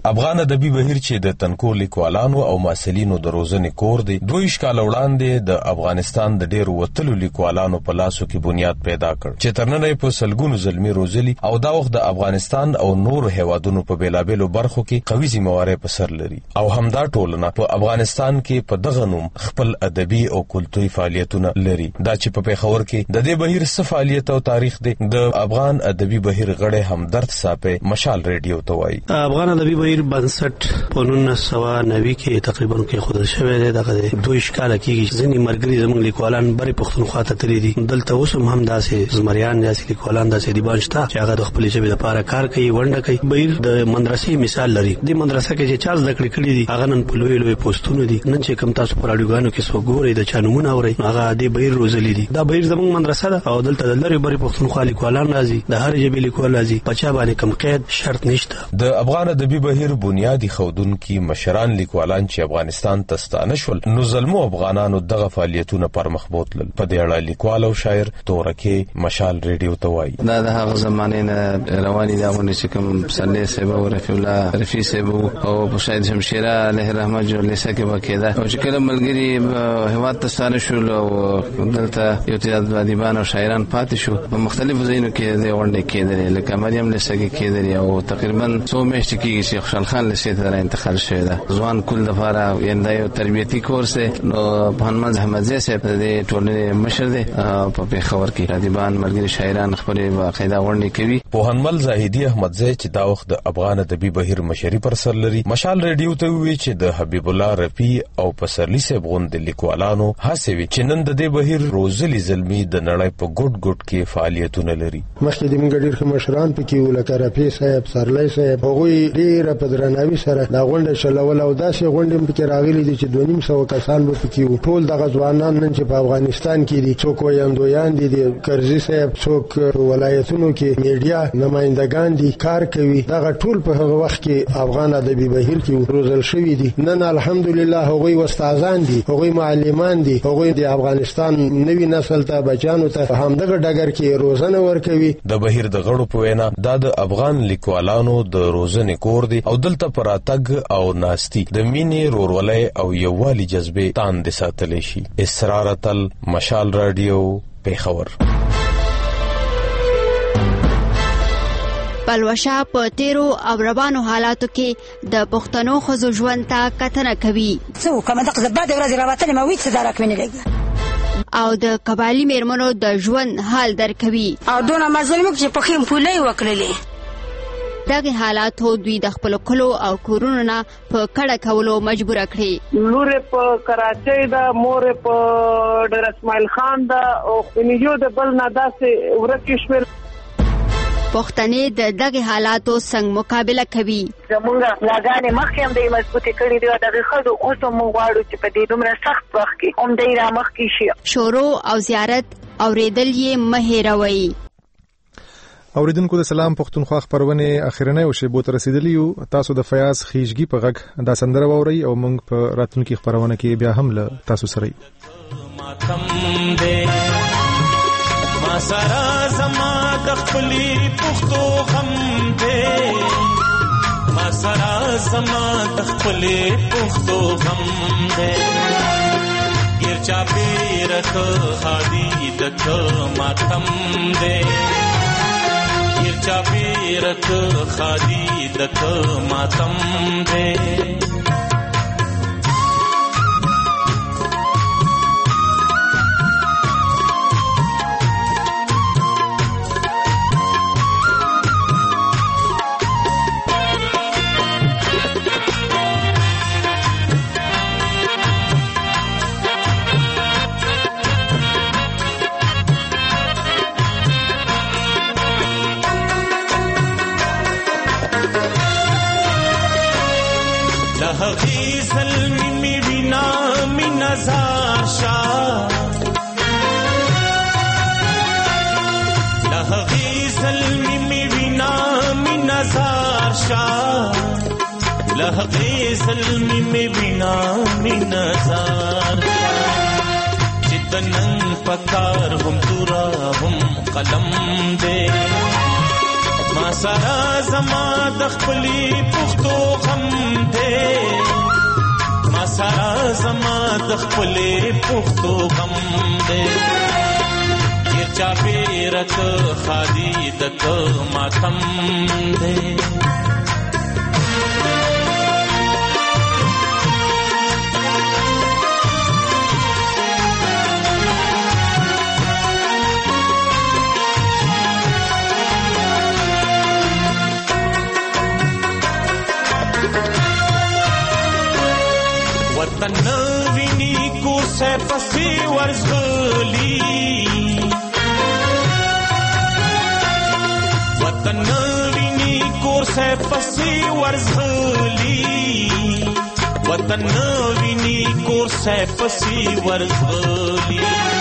افغان ادبي بهیر چې د تنکو لیکوالانو او محصلینو د روزنې کور دی دوه کال وړاندې د افغانستان د ډېرو وتلو لیکوالانو په لاسو کې بنیاد پیدا کړ چې تر ننه په سلګونو زلمي روزلي او دا وخت د افغانستان او نور هیوادونو په بیلابېلو برخو کې قوي ذمہواري په سر لري او همدا ټولنه په افغانستان کې په دغه نوم خپل ادبي او کلتوري فعالیتونه لري دا چې په پیښور کې د دې بهیر څه فعالیت او تاریخ دی د افغان ادبي بهیر غړي همدرد صاحب مشال ریډیو ته وایي افغان ادبي بهیر بنسټ په نولس سوه نوي کې تقریبا کې خود شوی دی دغه دوه اشکال کېږي ځینې مرګري زموږ لیکوالان بری پښتونخوا ته تللي دي دلته اوس هم داسې زمریان داسې لیکوالان داسې دیبان شته چې هغه د خپلې ژبې لپاره کار کوي ونډه کوي بهیر د مدرسې مثال لري د مدرسه کې چې چا زده کړې کړي دي هغه نن په لوی لوی پوسټونو دي نن چې کوم تاسو پر اډوګانو کې سو ګورئ د چا نومونه اورئ هغه د بهیر روزلي دي دا بهیر زموږ مدرسه ده او دلته د لری بری پښتونخوا لیکوالان راځي د هر ژبې لیکوال راځي په چا باندې کم قید شرط نشته د افغان ادبي بهیر بنیادی خودونکي مشران لیکوالان چې افغانستان ته ستانه شول نو زلمو افغانانو دغه فعالیتونه پر مخ بوتلل په دې اړه لیکوال او شاعر تورکه مشال ریډیو ته وایي دا د هغه زمانه نه رواني دا ونه چې کوم سنې سبا او رفیع الله رفیع سبا او شاید شمشیره علیه رحمت جو لیسه کې وکیدا او چې کله ملګری هواد ته ستانه شول او دلته یو تعداد ادیبان او شاعران پاتې شو په مختلفو ځایونو کې د ونډه کېدل لکه مریم لیسه کې کېدل او تقریبا څو میاشتې کې شیخ خوشحال خان لیسه ته انتقال شوی دا ځوان کول د فارا ینده یو تربیتی کورس نو محمد احمد زی صاحب د ټولنې مشر دی په پیښور کې ادیبان ملګری شاعران خپل باقاعده ونډه کوي پوهنمل زاهدی احمد زی چې دا وخت د افغان ادبي بهیر مشري پر سر لري مشال ریډیو ته وی چې د حبیب الله رفیع او پسرلی صاحب غوند لیکوالانو هڅوي چې نن د دې بهیر روزلي زلمی د نړۍ په ګډ ګډ کې فعالیتونه لري مخکې د موږ ډېر مشران پکې ولکه رفیع صاحب سرلی صاحب هغوی ډېر په درناوي سره دا غونډه چلول او داسې غونډې پکې راغلي دي چې دوه نیم سوه کسان به پکې وو ټول دغه ځوانان نن چې په افغانستان کې دي څوک ویاندویان دي د کرزي صاحب څوک ولایتونو کې میډیا نمائندگان دي کار کوي دغه ټول په هغه وخت کې افغان ادبي بهیر کې روزل شوي دي نن الحمدلله هغوی استادان دي هغوی معلمان دي هغوی د افغانستان نوي نسل ته بچانو ته همدغه ډګر کې روزنه ورکوي د بهیر د غړو په وینا دا د افغان لیکوالانو د روزنې کور دی او دلته پراتګ او ناستی د مینې رورولۍ او یووالي جذبې تاند ساتلی شي اسرار تل مشال رادیو پیښور پلوشه په تیرو او روانو حالاتو کې د پښتنو ښځو ژوند ته کتنه کوي څو کومه دغه بعد ورځې راوتلې ما وې څه درک مې نه لګي او د قبایلي میرمنو د ژوند حال درکوي او دونه مظلوم چې په خیم پولې وکړلې دغه حالاتو دوی د خپل کلو او کورونو نه په کډه کولو مجبور کړي لور په کراچۍ دا مور په ډیر اسماعیل خان دا او خنیجو د بل نه داسې ورکه شول پښتنې د دغه حالاتو څنګه مقابله کوي زمونږ لاګانې مخکې هم د مضبوطې کړي دي د خلکو اوس هم غواړو چې په دې دومره سخت وخت کې هم دې را مخکې شي شورو او زیارت اوریدل یې مه هېروئ اوریدونکو د سلام پښتونخوا خبرونه اخرنۍ او شیبو ته رسیدلی یو تاسو د فیاض خیجګي په غږ دا سندره ووري او موږ په راتلونکي خبرونه کې بیا هم له تاسو سره ما سره زما د خپلې پښتو غم دی ما سره زما د خپلې پښتو غم دی ګیر چا پیرت خادي د ماتم دی ګیر چا پیرت خادي د ماتم دی لهغی ظلمی می وینا می نزار شا لهغی ظلمی می وینا می نزار شا لهغی ظلمی می وینا می نزار چتنن پکار هم تورا هم قلم دے ما سره زما د خپلې پښتو غم دی ما سره زما د خپلې پښتو غم دی ګیر چاپېره که ښادي د که ماتم دی وطن ویني کو سه پسې ورزغلی وطن ویني کو سه پسې ورزغلی وطن ویني کو سه پسې ورزغلی